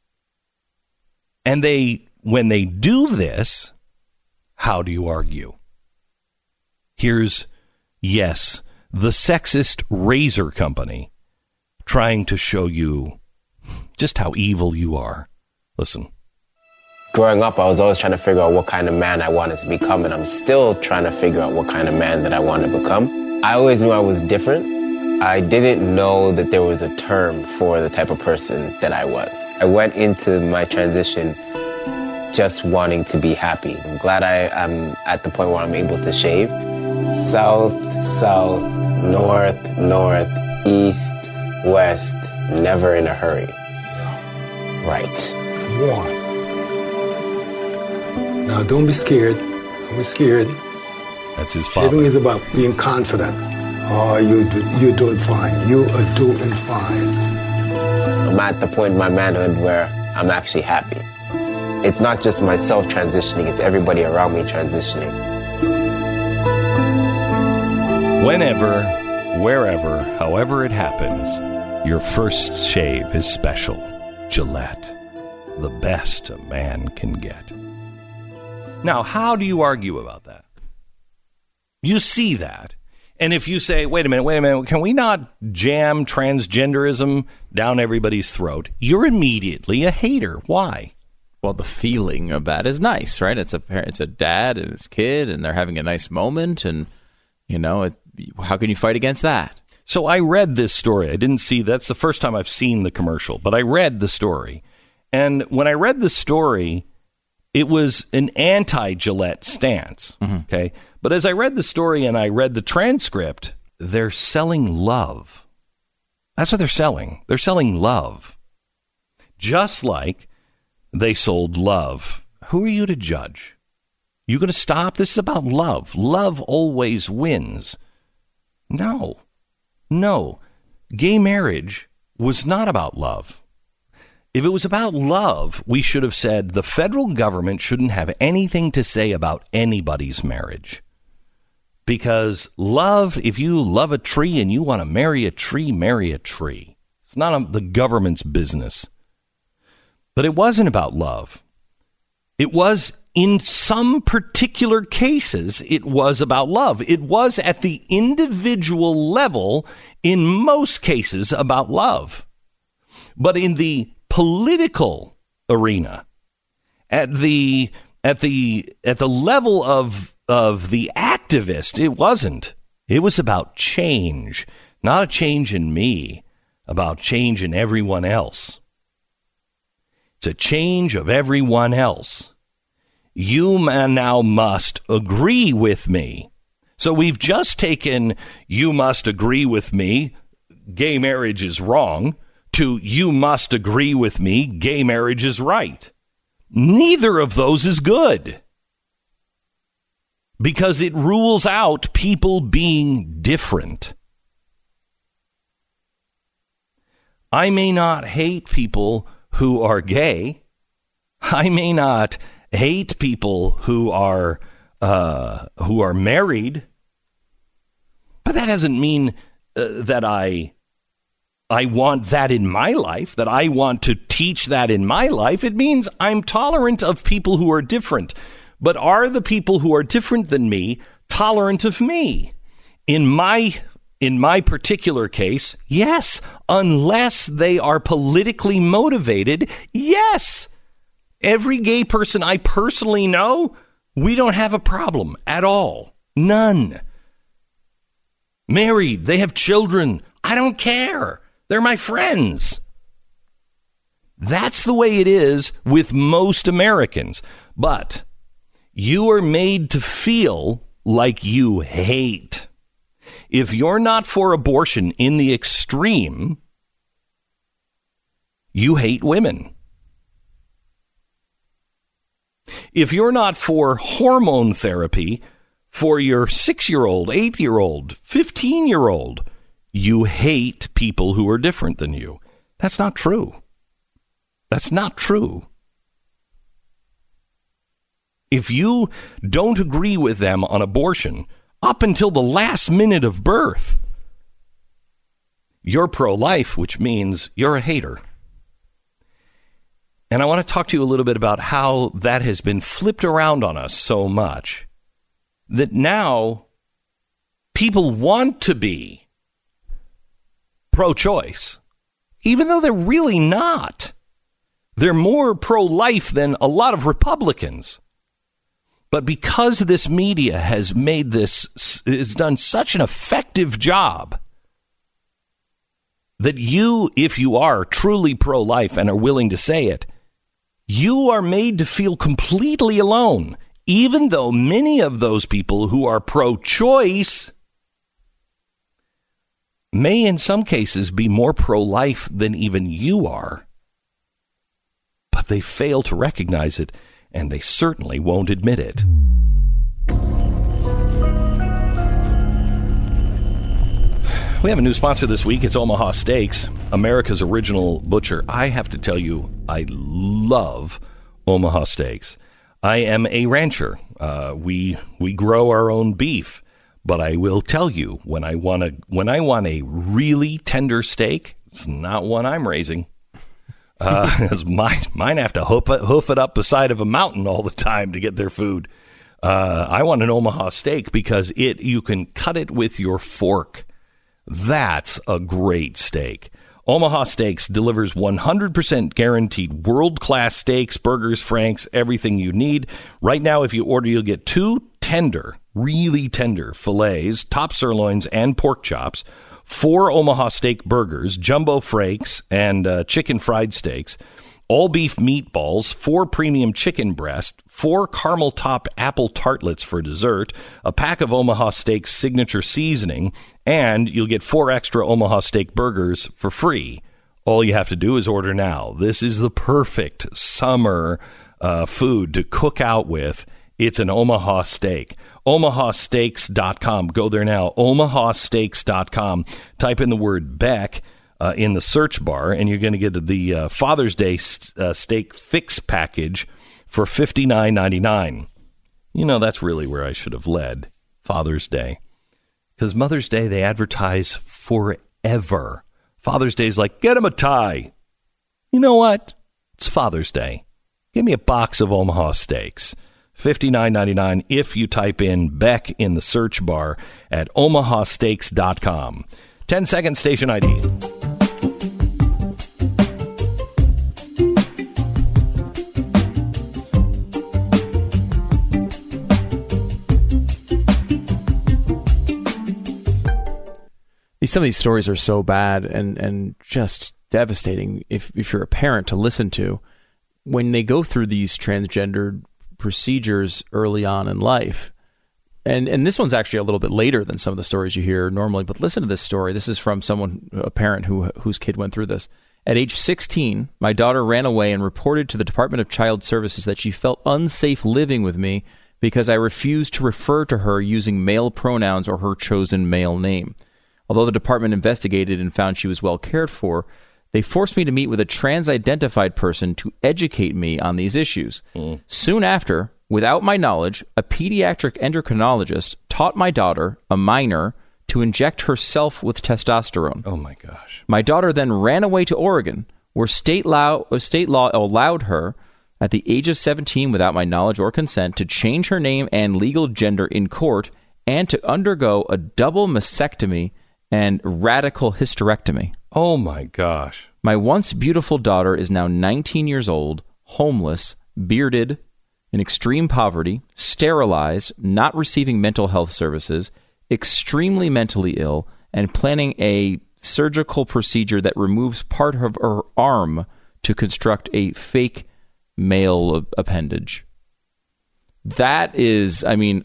And they, when they do this, how do you argue? Here's, yes, the sexist razor company trying to show you just how evil you are. Listen. Growing up, I was always trying to figure out what kind of man I wanted to become, and I'm still trying to figure out what kind of man that I want to become. I always knew I was different. I didn't know that there was a term for the type of person that I was. I went into my transition just wanting to be happy. I'm glad I am at the point where I'm able to shave. South south, north, north, east, west, never in a hurry. Right. One. Now, don't be scared. Don't be scared. That's his father. Shaving is about being confident. Oh, you do, you're doing fine. You are doing fine. I'm at the point in my manhood where I'm actually happy. It's not just myself transitioning, it's everybody around me transitioning. Whenever, wherever, however it happens, your first shave is special. Gillette, the best a man can get. Now, how do you argue about that? You see that. And if you say, wait a minute, wait a minute, can we not jam transgenderism down everybody's throat? You're immediately a hater. Why? Well, the feeling of that is nice, right? It's a it's a dad and his kid, and they're having a nice moment, and you know, it, how can you fight against that? So I read this story. I didn't see, that's the first time I've seen the commercial, but I read the story. And when I read the story, it was an anti-Gillette stance. Mm-hmm. Okay. But as I read the story and I read the transcript, they're selling love. That's what they're selling. They're selling love. Just like they sold love. Who are you to judge? You going to stop? This is about love. Love always wins. No. No. Gay marriage was not about love. If it was about love, we should have said the federal government shouldn't have anything to say about anybody's marriage. Because love, if you love a tree and you want to marry a tree, marry a tree. It's not a, the government's business. But it wasn't about love. It was, in some particular cases, it was about love. It was at the individual level, in most cases, about love. But in the political arena, at the at the at the level of of the activist, it wasn't. It was about change, not a change in me, about change in everyone else. It's a change of everyone else. You now must agree with me. So we've just taken, you must agree with me, gay marriage is wrong, to you must agree with me, gay marriage is right. Neither of those is good. Because it rules out people being different. I may not hate people who are gay. I may not hate people who are uh, who are married. But that doesn't mean uh, that I I want that in my life, that I want to teach that in my life. It means I'm tolerant of people who are different. But are the people who are different than me tolerant of me? In my in my particular case, yes. Unless they are politically motivated, yes. Every gay person I personally know, we don't have a problem at all. None. Married, they have children. I don't care. They're my friends. That's the way it is with most Americans. But you are made to feel like you hate. If you're not for abortion in the extreme, you hate women. If you're not for hormone therapy for your six-year-old, eight-year-old, fifteen-year-old, you hate people who are different than you. That's not true. That's not true. If you don't agree with them on abortion up until the last minute of birth, you're pro-life, which means you're a hater. And I want to talk to you a little bit about how that has been flipped around on us so much that now people want to be pro-choice, even though they're really not. They're more pro-life than a lot of Republicans. But because this media has made this, has done such an effective job that you, if you are truly pro-life and are willing to say it, you are made to feel completely alone, even though many of those people who are pro-choice may in some cases be more pro-life than even you are. But they fail to recognize it, and they certainly won't admit it. We have a new sponsor this week. It's Omaha Steaks, America's original butcher. I have to tell you, I love Omaha Steaks. I am a rancher. Uh, we we grow our own beef, but I will tell you, when I want a when I want a really tender steak, it's not one I'm raising. Uh, mine mine have to hoof it, hoof it up the side of a mountain all the time to get their food. Uh, I want an Omaha steak because it you can cut it with your fork. That's a great steak. Omaha Steaks delivers one hundred percent guaranteed world-class steaks, burgers, franks, everything you need. Right now, if you order, you'll get two tender, really tender fillets, top sirloins, and pork chops, four Omaha Steak burgers, jumbo franks, and uh, chicken fried steaks, all beef meatballs, four premium chicken breast, four caramel top apple tartlets for dessert, a pack of Omaha Steak's signature seasoning, and you'll get four extra Omaha Steak burgers for free. All you have to do is order now. This is the perfect summer uh, food to cook out with. It's an Omaha Steak. Omaha Steaks dot com. Go there now. Omaha Steaks dot com. Type in the word Beck Uh, in the search bar, and you're going to get the uh, Father's Day st- uh, steak fix package for fifty-nine ninety-nine. You know, that's really where I should have led, Father's Day. Because Mother's Day, they advertise forever. Father's Day is like, get him a tie. You know what? It's Father's Day. Give me a box of Omaha Steaks. fifty-nine ninety-nine if you type in Beck in the search bar at Omaha Steaks dot com. ten second station I D. Some of these stories are so bad and, and just devastating if, if you're a parent to listen to. When they go through these transgendered procedures early on in life, and, and this one's actually a little bit later than some of the stories you hear normally, but listen to this story. This is from someone, a parent who whose kid went through this. At age sixteen, my daughter ran away and reported to the Department of Child Services that she felt unsafe living with me because I refused to refer to her using male pronouns or her chosen male name. Although the department investigated and found she was well cared for, they forced me to meet with a trans-identified person to educate me on these issues. Mm. Soon after, without my knowledge, a pediatric endocrinologist taught my daughter, a minor, to inject herself with testosterone. Oh, my gosh. My daughter then ran away to Oregon, where state law, state law allowed her, at the age of seventeen, without my knowledge or consent, to change her name and legal gender in court and to undergo a double mastectomy and radical hysterectomy. Oh, my gosh. My once beautiful daughter is now nineteen years old, homeless, bearded, in extreme poverty, sterilized, not receiving mental health services, extremely mentally ill, and planning a surgical procedure that removes part of her arm to construct a fake male appendage. That is, I mean,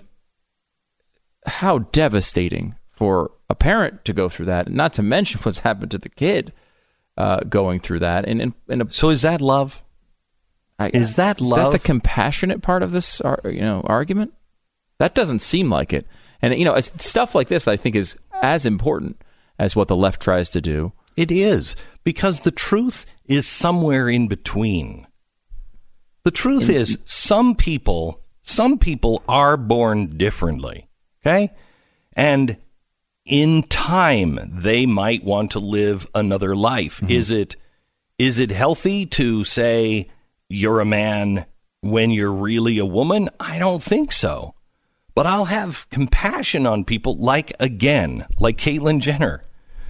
how devastating for a parent to go through that, not to mention what's happened to the kid uh, going through that. And, and, and a, so, is that love? I, is that love? Is that the compassionate part of this, you know, argument? That doesn't seem like it. And you know, it's stuff like this that I think is as important as what the left tries to do. It is, because the truth is somewhere in between. The truth in, is, some people, some people are born differently. Okay, and in time, they might want to live another life. Mm-hmm. Is it is it healthy to say you're a man when you're really a woman? I don't think so. But I'll have compassion on people like, again, like Caitlyn Jenner.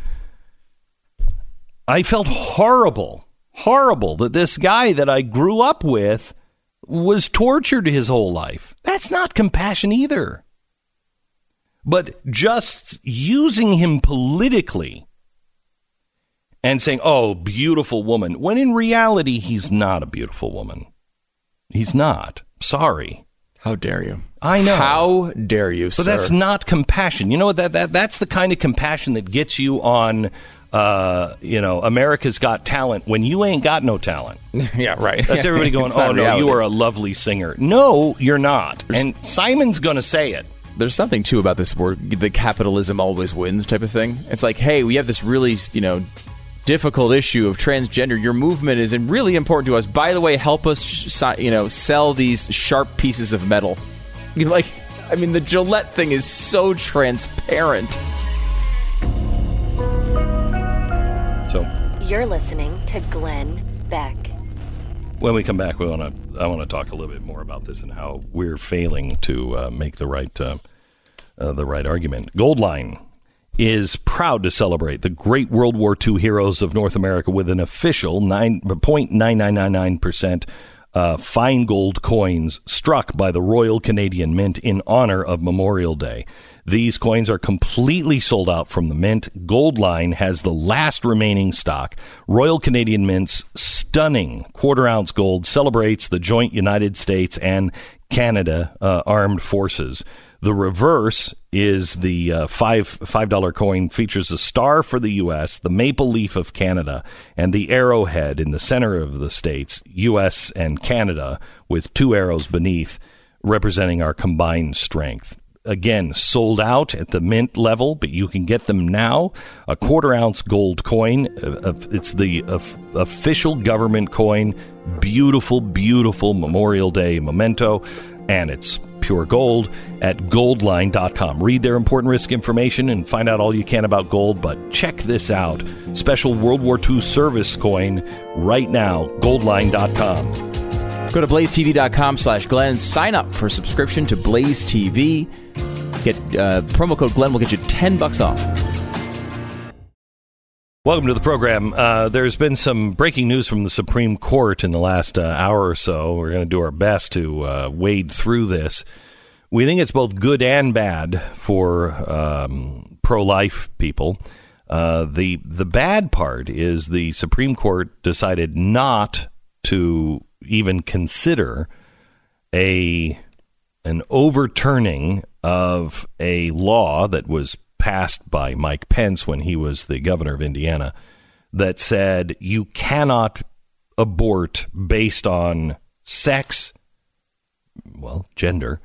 I felt horrible, horrible that this guy that I grew up with was tortured his whole life. That's not compassion either. But just using him politically and saying, oh, beautiful woman, when in reality, he's not a beautiful woman. He's not. Sorry. How dare you? I know. How dare you, But sir? that's not compassion. You know what? That, that that's the kind of compassion that gets you on, uh, you know, America's Got Talent when you ain't got no talent. Yeah, right. That's everybody going, It's not oh, no, reality. you are a lovely singer. No, you're not. And Simon's going to say it. There's something, too, about this word, the capitalism always wins type of thing. It's like, hey, we have this really, you know, difficult issue of transgender. Your movement is really important to us. By the way, help us, sh- you know, sell these sharp pieces of metal. You like, I mean, the Gillette thing is so transparent. So You're listening to Glenn Beck. when we come back, we want to. I want to talk a little bit more about this and how we're failing to uh, make the right uh, uh, the right argument. Goldline is proud to celebrate the great World War Two heroes of North America with an official nine point nine nine nine nine percent uh, fine gold coins struck by the Royal Canadian Mint in honor of Memorial Day. These coins are completely sold out from the Mint. Goldline has the last remaining stock. Royal Canadian Mint's stunning quarter-ounce gold celebrates the joint United States and Canada uh, armed forces. The reverse is the uh, five five dollar coin features a star for the U S, the maple leaf of Canada, and the arrowhead in the center of the states, U S and Canada, with two arrows beneath, representing our combined strength. Again, sold out at the Mint level, but you can get them now. A quarter ounce gold coin. Uh, it's the uh, official government coin. Beautiful, beautiful Memorial Day memento. And it's pure gold at goldline dot com. Read their important risk information and find out all you can about gold. But check this out. Special World War Two service coin right now. goldline dot com. Go to blaze t v dot com slash Glenn. Sign up for a subscription to Blaze T V. Get uh, promo code Glenn will get you ten bucks off. Welcome to the program. Uh, there's been some breaking news from the Supreme Court in the last uh, hour or so. We're going to do our best to uh, wade through this. We think it's both good and bad for um, pro-life people. Uh, the the bad part is the Supreme Court decided not to even consider a an overturning of a law that was passed by Mike Pence when he was the governor of Indiana that said you cannot abort based on sex, well, gender.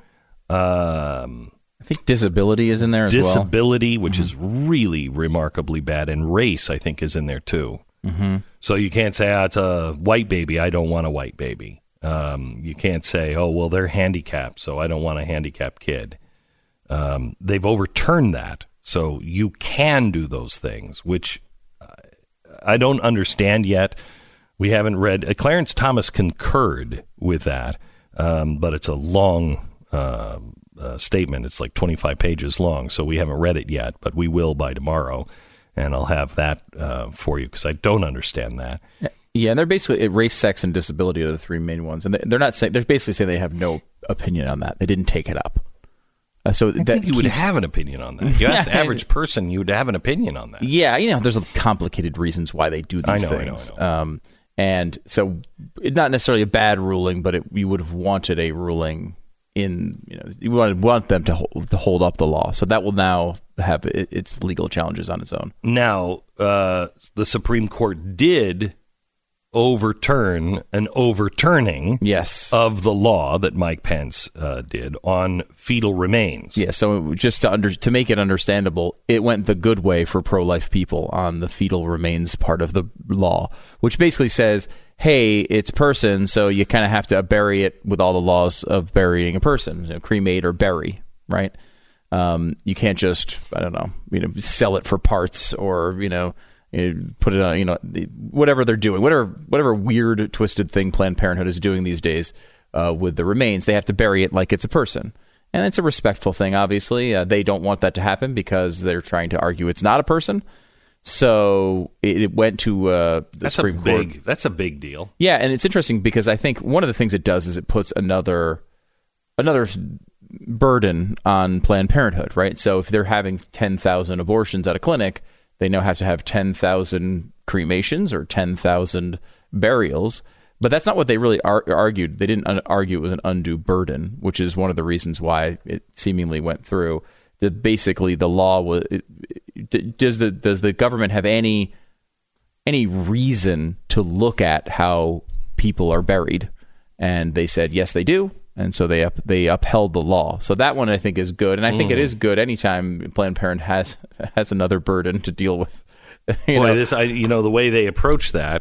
Um, I think disability is in there as well. disability, which mm-hmm. is really remarkably bad, and race, I think, is in there too. Mm-hmm. So you can't say, oh, it's a white baby, I don't want a white baby. Um, you can't say, oh, well, they're handicapped, so I don't want a handicapped kid. Um, they've overturned that. So you can do those things, which I don't understand yet. We haven't read. Uh, Clarence Thomas concurred with that, um, but it's a long uh, uh, statement. It's like twenty-five pages long, so we haven't read it yet, but we will by tomorrow, and I'll have that uh, for you because I don't understand that. Yeah, and they're basically race, sex, and disability are the three main ones, and they're not saying they're basically saying they have no opinion on that. They didn't take it up. Uh, so I that think you would keeps, have an opinion on that. You ask the average person, you would have an opinion on that. Yeah, you know, there's complicated reasons why they do these I know, things. I know, I know. Um, and so, it's not necessarily a bad ruling, but it, you would have wanted a ruling in, you know, you would want them to hold, to hold up the law. So that will now have it, its legal challenges on its own. Now, uh, the Supreme Court did overturn an overturning yes. of the law that Mike Pence uh, did on fetal remains. Yeah, so just to under to make it understandable, it went the good way for pro-life people on the fetal remains part of the law, which basically says, hey, it's a person, so you kind of have to bury it with all the laws of burying a person, you know, cremate or bury, right? Um, you can't just, I don't know, you know, sell it for parts or, you know, put it on, you know, whatever they're doing, whatever whatever weird, twisted thing Planned Parenthood is doing these days uh, with the remains, they have to bury it like it's a person. And it's a respectful thing, obviously. Uh, they don't want that to happen because they're trying to argue it's not a person. So it, it went to uh, the that's Supreme a big, Court. That's a big deal. Yeah, and it's interesting because I think one of the things it does is it puts another another burden on Planned Parenthood, right? So if they're having ten thousand abortions at a clinic, they now have to have ten thousand cremations or ten thousand burials. But that's not what they really ar- argued. They didn't un- argue it was an undue burden, which is one of the reasons why it seemingly went through. That basically the law was. It, does the does the government have any any reason to look at how people are buried? And they said yes, they do. And so they up, they upheld the law. So that one I think is good, and I think mm. it is good anytime Planned Parenthood has has another burden to deal with. You well, know? it is. I, you know, the way they approach that,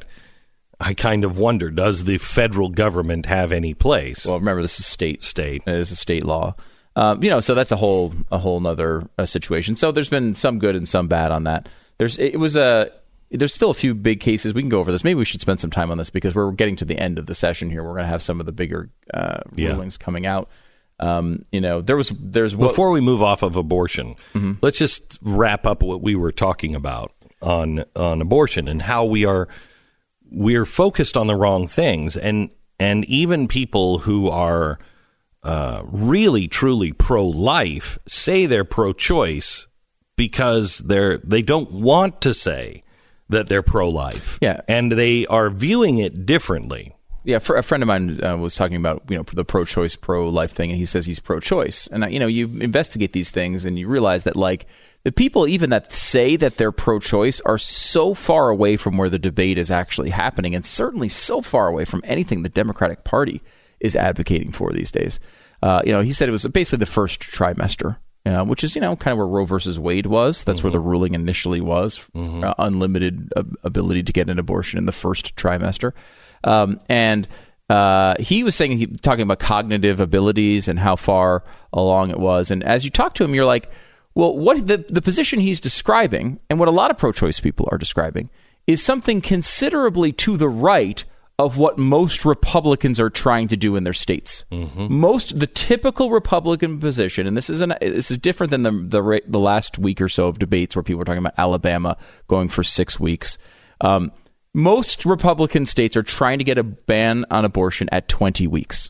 I kind of wonder: does the federal government have any place? Well, remember this is state state. It is a state law. Um, you know, so that's a whole a whole nother uh, situation. So there's been some good and some bad on that. There's it was a. There's still a few big cases. We can go over this. Maybe we should spend some time on this because we're getting to the end of the session here. We're going to have some of the bigger uh, yeah. rulings coming out. Um, you know, there was there's what, before we move off of abortion, mm-hmm. let's just wrap up what we were talking about on on abortion and how we are we're focused on the wrong things, and and even people who are uh, really truly pro-life say they're pro-choice because they're they don't want to say that they're pro-life. Yeah. And they are viewing it differently. Yeah, for a friend of mine uh, was talking about, you know, the pro-choice, pro-life thing, and he says he's pro-choice. And, uh, you know, you investigate these things and you realize that, like, the people even that say that they're pro-choice are so far away from where the debate is actually happening, and certainly so far away from anything the Democratic Party is advocating for these days. Uh, you know, he said it was basically the first trimester. Uh, which is, you know, kind of where Roe versus Wade was. That's mm-hmm. where the ruling initially was. Mm-hmm. Uh, unlimited uh, ability to get an abortion in the first trimester. Um, and uh, he was saying, he talking about cognitive abilities and how far along it was. And as you talk to him, you're like, well, what the, the position he's describing, and what a lot of pro-choice people are describing, is something considerably to the right of what most Republicans are trying to do in their states. Mm-hmm. Most, the typical Republican position, and this is an, this is different than the, the the last week or so of debates where people were talking about Alabama going for six weeks. Um, most Republican states are trying to get a ban on abortion at twenty weeks.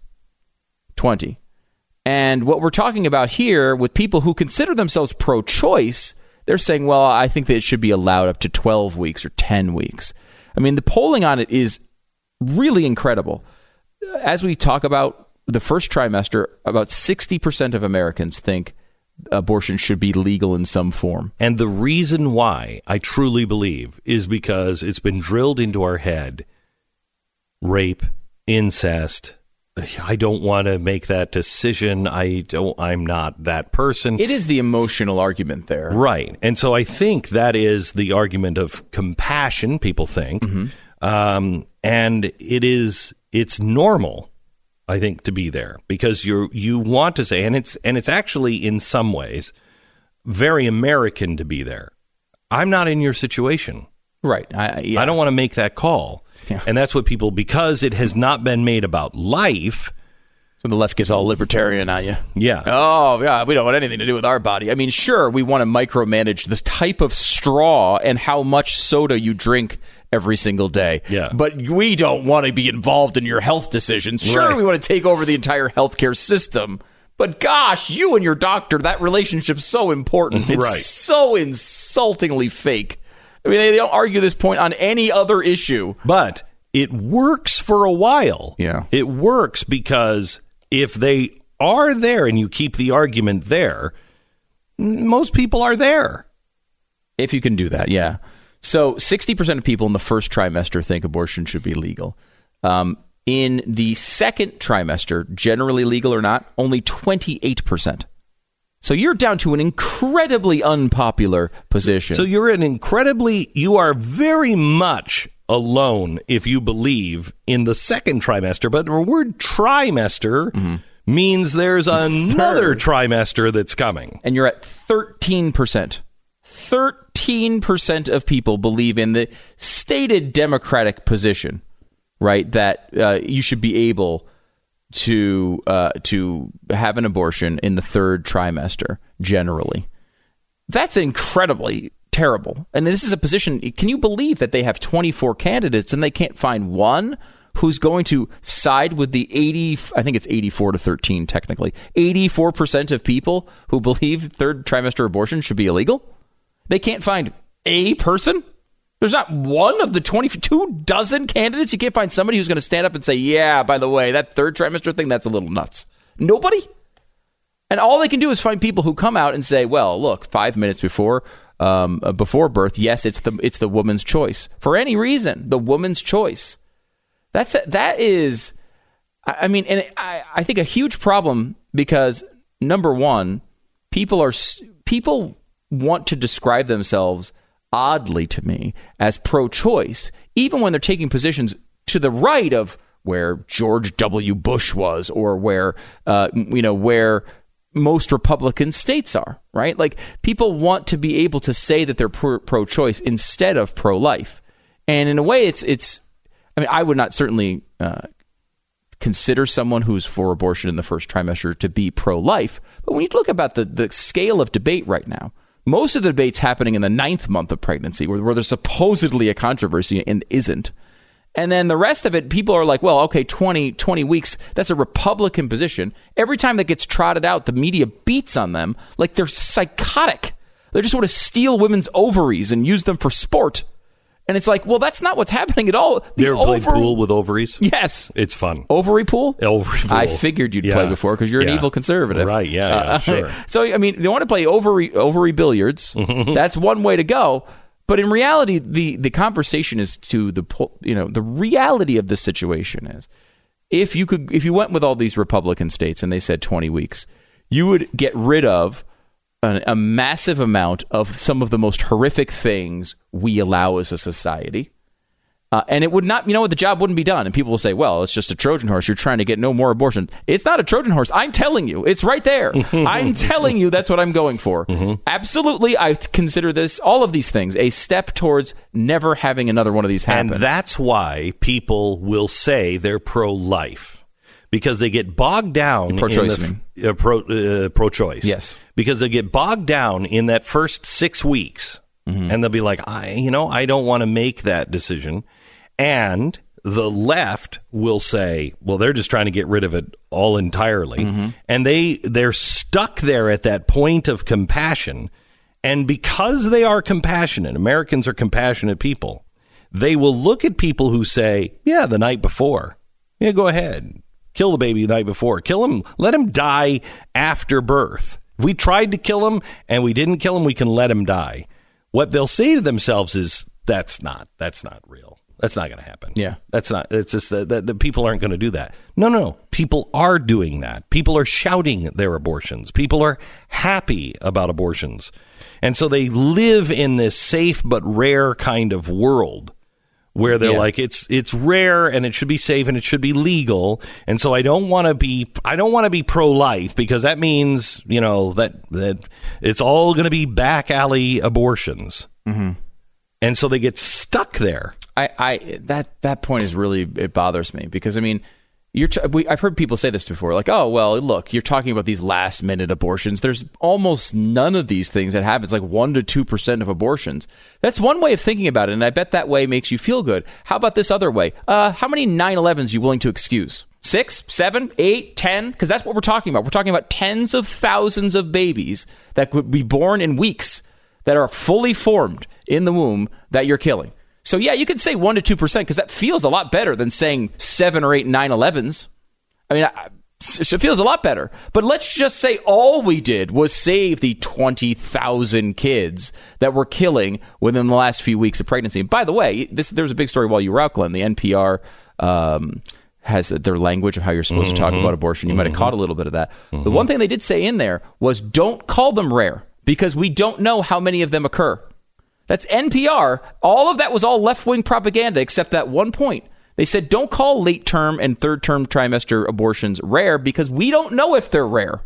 twenty. And what we're talking about here with people who consider themselves pro-choice, they're saying, well, I think that it should be allowed up to twelve weeks or ten weeks. I mean, the polling on it is really incredible. As we talk about the first trimester, about sixty percent of Americans think abortion should be legal in some form. And the reason why I truly believe is because it's been drilled into our head. Rape, incest. I don't want to make that decision. I don't, I'm not that person. It is the emotional argument there. Right. And so I think that is the argument of compassion, people think. Mm-hmm. Um, and it is, it's normal, I think, to be there because you you want to say, and it's, and it's actually in some ways very American to be there. I'm not in your situation. Right. I, yeah. I don't want to make that call. Yeah. And that's what people, because it has not been made about life. So the left gets all libertarian on you. Yeah. Oh, yeah. We don't want anything to do with our body. I mean, sure, we want to micromanage this type of straw and how much soda you drink every single day. Yeah. But we don't want to be involved in your health decisions. Sure, right. We want to take over the entire healthcare system. But gosh, you and your doctor, that relationship's so important. It's right. so insultingly fake. I mean, they don't argue this point on any other issue. But it works for a while. Yeah. It works because if they are there and you keep the argument there, most people are there. If you can do that, yeah. So sixty percent of people in the first trimester think abortion should be legal. Um, in the second trimester, generally legal or not, only twenty-eight percent. So you're down to an incredibly unpopular position. So you're an incredibly, you are very much alone if you believe in the second trimester. But the word trimester mm-hmm. means there's another Third. trimester that's coming. And you're at thirteen percent. thirteen percent of people believe in the stated Democratic position, right, that uh, you should be able to uh, to have an abortion in the third trimester, generally. That's incredibly terrible. And this is a position, can you believe that they have twenty-four candidates and they can't find one who's going to side with the eighty, I think it's eighty-four to thirteen technically, eighty-four percent of people who believe third trimester abortion should be illegal? They can't find a person There's not one of the twenty-two dozen candidates. You can't find somebody who's going to stand up and say, yeah, by the way, that third trimester thing, that's a little nuts. Nobody. And all they can do is find people who come out and say, well, look, five minutes before um, before birth, yes, it's the it's the woman's choice. For any reason, the woman's choice. That's a, that is, I mean, and I, I think a huge problem because, number one, people are people want to describe themselves oddly to me as pro-choice, even when they're taking positions to the right of where George W. Bush was, or where uh, you know where most Republican states are. Right? Like, people want to be able to say that they're pro- pro-choice instead of pro-life, and in a way, it's it's. I mean, I would not certainly uh, consider someone who's for abortion in the first trimester to be pro-life, but when you look about the the scale of debate right now. Most of the debate's happening in the ninth month of pregnancy, where, where there's supposedly a controversy and isn't. And then the rest of it, people are like, well, okay, twenty, twenty weeks, that's a Republican position. Every time that gets trotted out, the media beats on them like they're psychotic. They just want to steal women's ovaries and use them for sport. And it's like, well, that's not what's happening at all. The you ever played over- pool with ovaries? Yes. It's fun. Ovary pool? Ovary pool. I figured you'd yeah. play before because you're yeah. an evil conservative. Right, yeah, yeah uh, sure. So, I mean, they want to play ovary ovary billiards. That's one way to go. But in reality, the, the conversation is to the, you know, the reality of the situation is if you could, if you went with all these Republican states and they said twenty weeks, you would get rid of a, a massive amount of some of the most horrific things we allow as a society. Uh, and it would not, you know what, the job wouldn't be done. And people will say, well, it's just a Trojan horse. You're trying to get no more abortion. It's not a Trojan horse. I'm telling you, it's right there. I'm telling you that's what I'm going for. Mm-hmm. Absolutely, I consider this, all of these things, a step towards never having another one of these happen. And that's why people will say they're pro-life. Because they get bogged down pro-choice, in the, uh, pro, uh, pro-choice. Yes. Because they get bogged down in that first six weeks. Mm-hmm. And they'll be like, I, you know, I don't want to make that decision. And the left will say, well, they're just trying to get rid of it all entirely. Mm-hmm. And they, they're stuck there at that point of compassion. And because they are compassionate, Americans are compassionate people, they will look at people who say, yeah, the night before. Yeah, go ahead. Kill the baby the night before. Kill him. Let him die after birth. If we tried to kill him and we didn't kill him, we can let him die. What they'll say to themselves is, that's not, that's not real. That's not going to happen. Yeah. That's not, it's just that, that, that people aren't going to do that. No, no, no. People are doing that. People are shouting their abortions. People are happy about abortions. And so they live in this safe but rare kind of world where they're yeah. like, it's it's rare and it should be safe and it should be legal. And so I don't want to be I don't want to be pro-life because that means, you know, that that it's all going to be back alley abortions. Mm-hmm. And so they get stuck there. I, I that that point is really, it bothers me because, I mean, you're t- we, I've heard people say this before, like, oh, well, look, you're talking about these last minute abortions. There's almost none of these things that happen. It's like one to two percent of abortions. That's one way of thinking about it, and I bet that way makes you feel good. How about this other way? Uh, how many nine elevens are you willing to excuse? Six, seven, eight, ten? Because that's what we're talking about. We're talking about tens of thousands of babies that could be born in weeks that are fully formed in the womb that you're killing. So, yeah, you could say one to two percent because that feels a lot better than saying seven or eight nine elevens. I mean, I, it feels a lot better. But let's just say all we did was save the twenty thousand kids that we're killing within the last few weeks of pregnancy. And by the way, this, there was a big story while you were out, Glenn. The N P R um, has their language of how you're supposed mm-hmm. to talk about abortion. You mm-hmm. might have caught a little bit of that. Mm-hmm. The one thing they did say in there was don't call them rare because we don't know how many of them occur. That's N P R. All of that was all left-wing propaganda except that one point. They said don't call late-term and third-term trimester abortions rare because we don't know if they're rare.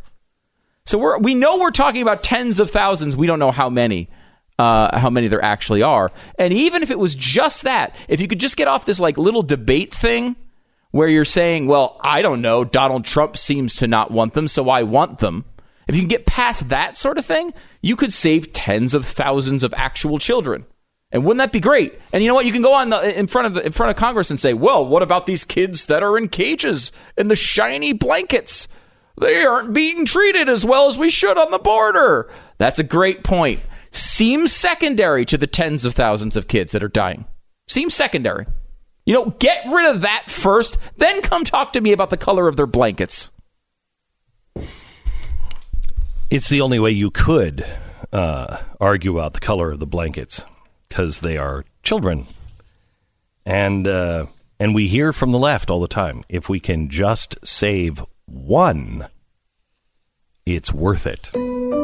So we're, we know we're talking about tens of thousands. We don't know how many, uh, how many there actually are. And even if it was just that, if you could just get off this like little debate thing where you're saying, well, I don't know, Donald Trump seems to not want them, so I want them. If you can get past that sort of thing, you could save tens of thousands of actual children. And wouldn't that be great? And you know what? You can go on the, in front of the, in front of Congress and say, well, what about these kids that are in cages in the shiny blankets? They aren't being treated as well as we should on the border. That's a great point. seems secondary to the tens of thousands of kids that are dying. Seems secondary. You know, get rid of that first, then come talk to me about the color of their blankets. It's the only way you could uh, argue about the color of the blankets, because they are children. And uh, and we hear from the left all the time, if we can just save one, it's worth it.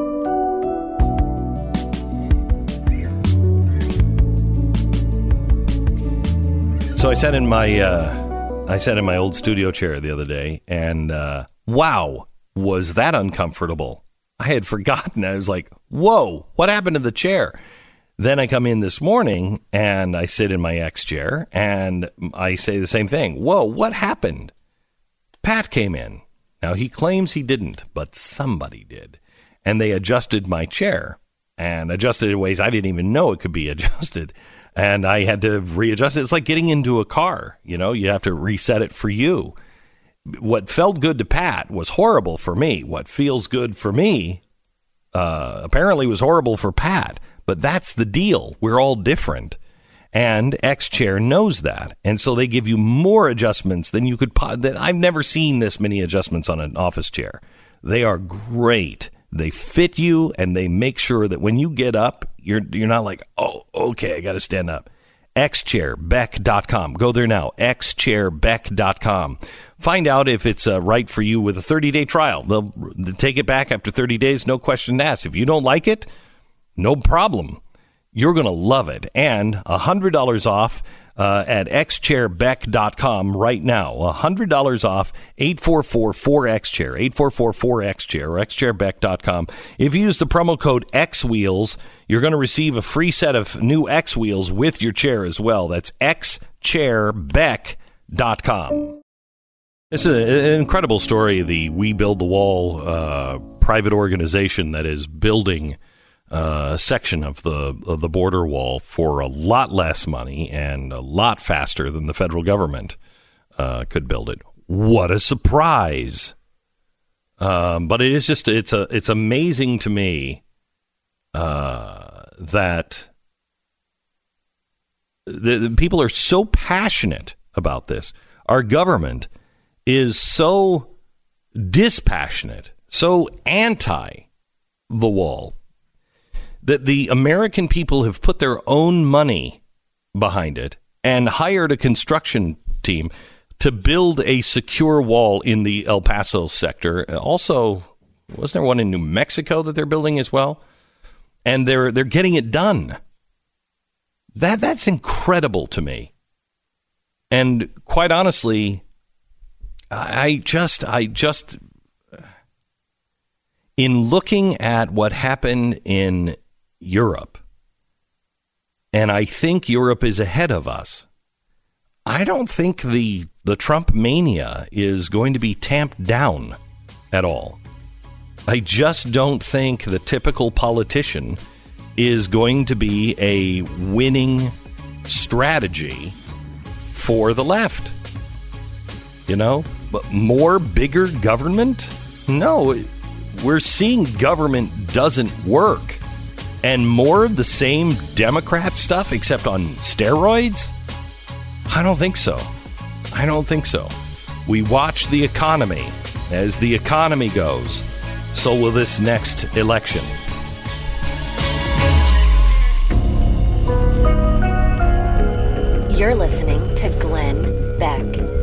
So I sat in my uh, I sat in my old studio chair the other day, and uh, wow, was that uncomfortable. I had forgotten. I was like, whoa, what happened to the chair? Then I come in this morning, and I sit in my X chair, and I say the same thing. Whoa, what happened? Pat came in. Now, he claims he didn't, but somebody did. And they adjusted my chair, and adjusted it in ways I didn't even know it could be adjusted. And I had to readjust it. It's like getting into a car. You know, you have to reset it for you. What felt good to Pat was horrible for me. What feels good for me uh, apparently was horrible for Pat. But that's the deal. We're all different. And X-Chair knows that. And so they give you more adjustments than you could... Po- that I've never seen this many adjustments on an office chair. They are great. They fit you, and they make sure that when you get up, you're you're not like, oh, okay, I got to stand up. X chair beck dot com. Go there now, X chair beck dot com. Find out if it's uh, right for you with a thirty-day trial. They'll, they'll take it back after thirty days, no question asked. If you don't like it, no problem. You're going to love it. And one hundred dollars off uh, at X chair beck dot com right now. one hundred dollars off, eight four four four X chair, eight four four four X chair, or X chair beck dot com. If you use the promo code X wheels, you're going to receive a free set of new X wheels with your chair as well. That's X chair beck dot com. This is an incredible story. The We Build the Wall uh, private organization that is building Uh, a section of the of the border wall for a lot less money and a lot faster than the federal government uh, could build it. What a surprise! Um, but it is just it's a it's amazing to me uh, that the, the people are so passionate about this. Our government is so dispassionate, so anti the wall, that the American people have put their own money behind it and hired a construction team to build a secure wall in the El Paso sector. Also, wasn't there one in New Mexico that they're building as well? And they're they're getting it done. That that's incredible to me. And quite honestly, I just I just in looking at what happened in Europe, and I think Europe is ahead of us, I don't think the the Trump mania is going to be tamped down at all. I just don't think the typical politician is going to be a winning strategy for the left. You know, but more bigger government? No, we're seeing government doesn't work. And more of the same Democrat stuff, except on steroids? I don't think so. I don't think so. We watch the economy. As the economy goes, so will this next election. You're listening to Glenn Beck.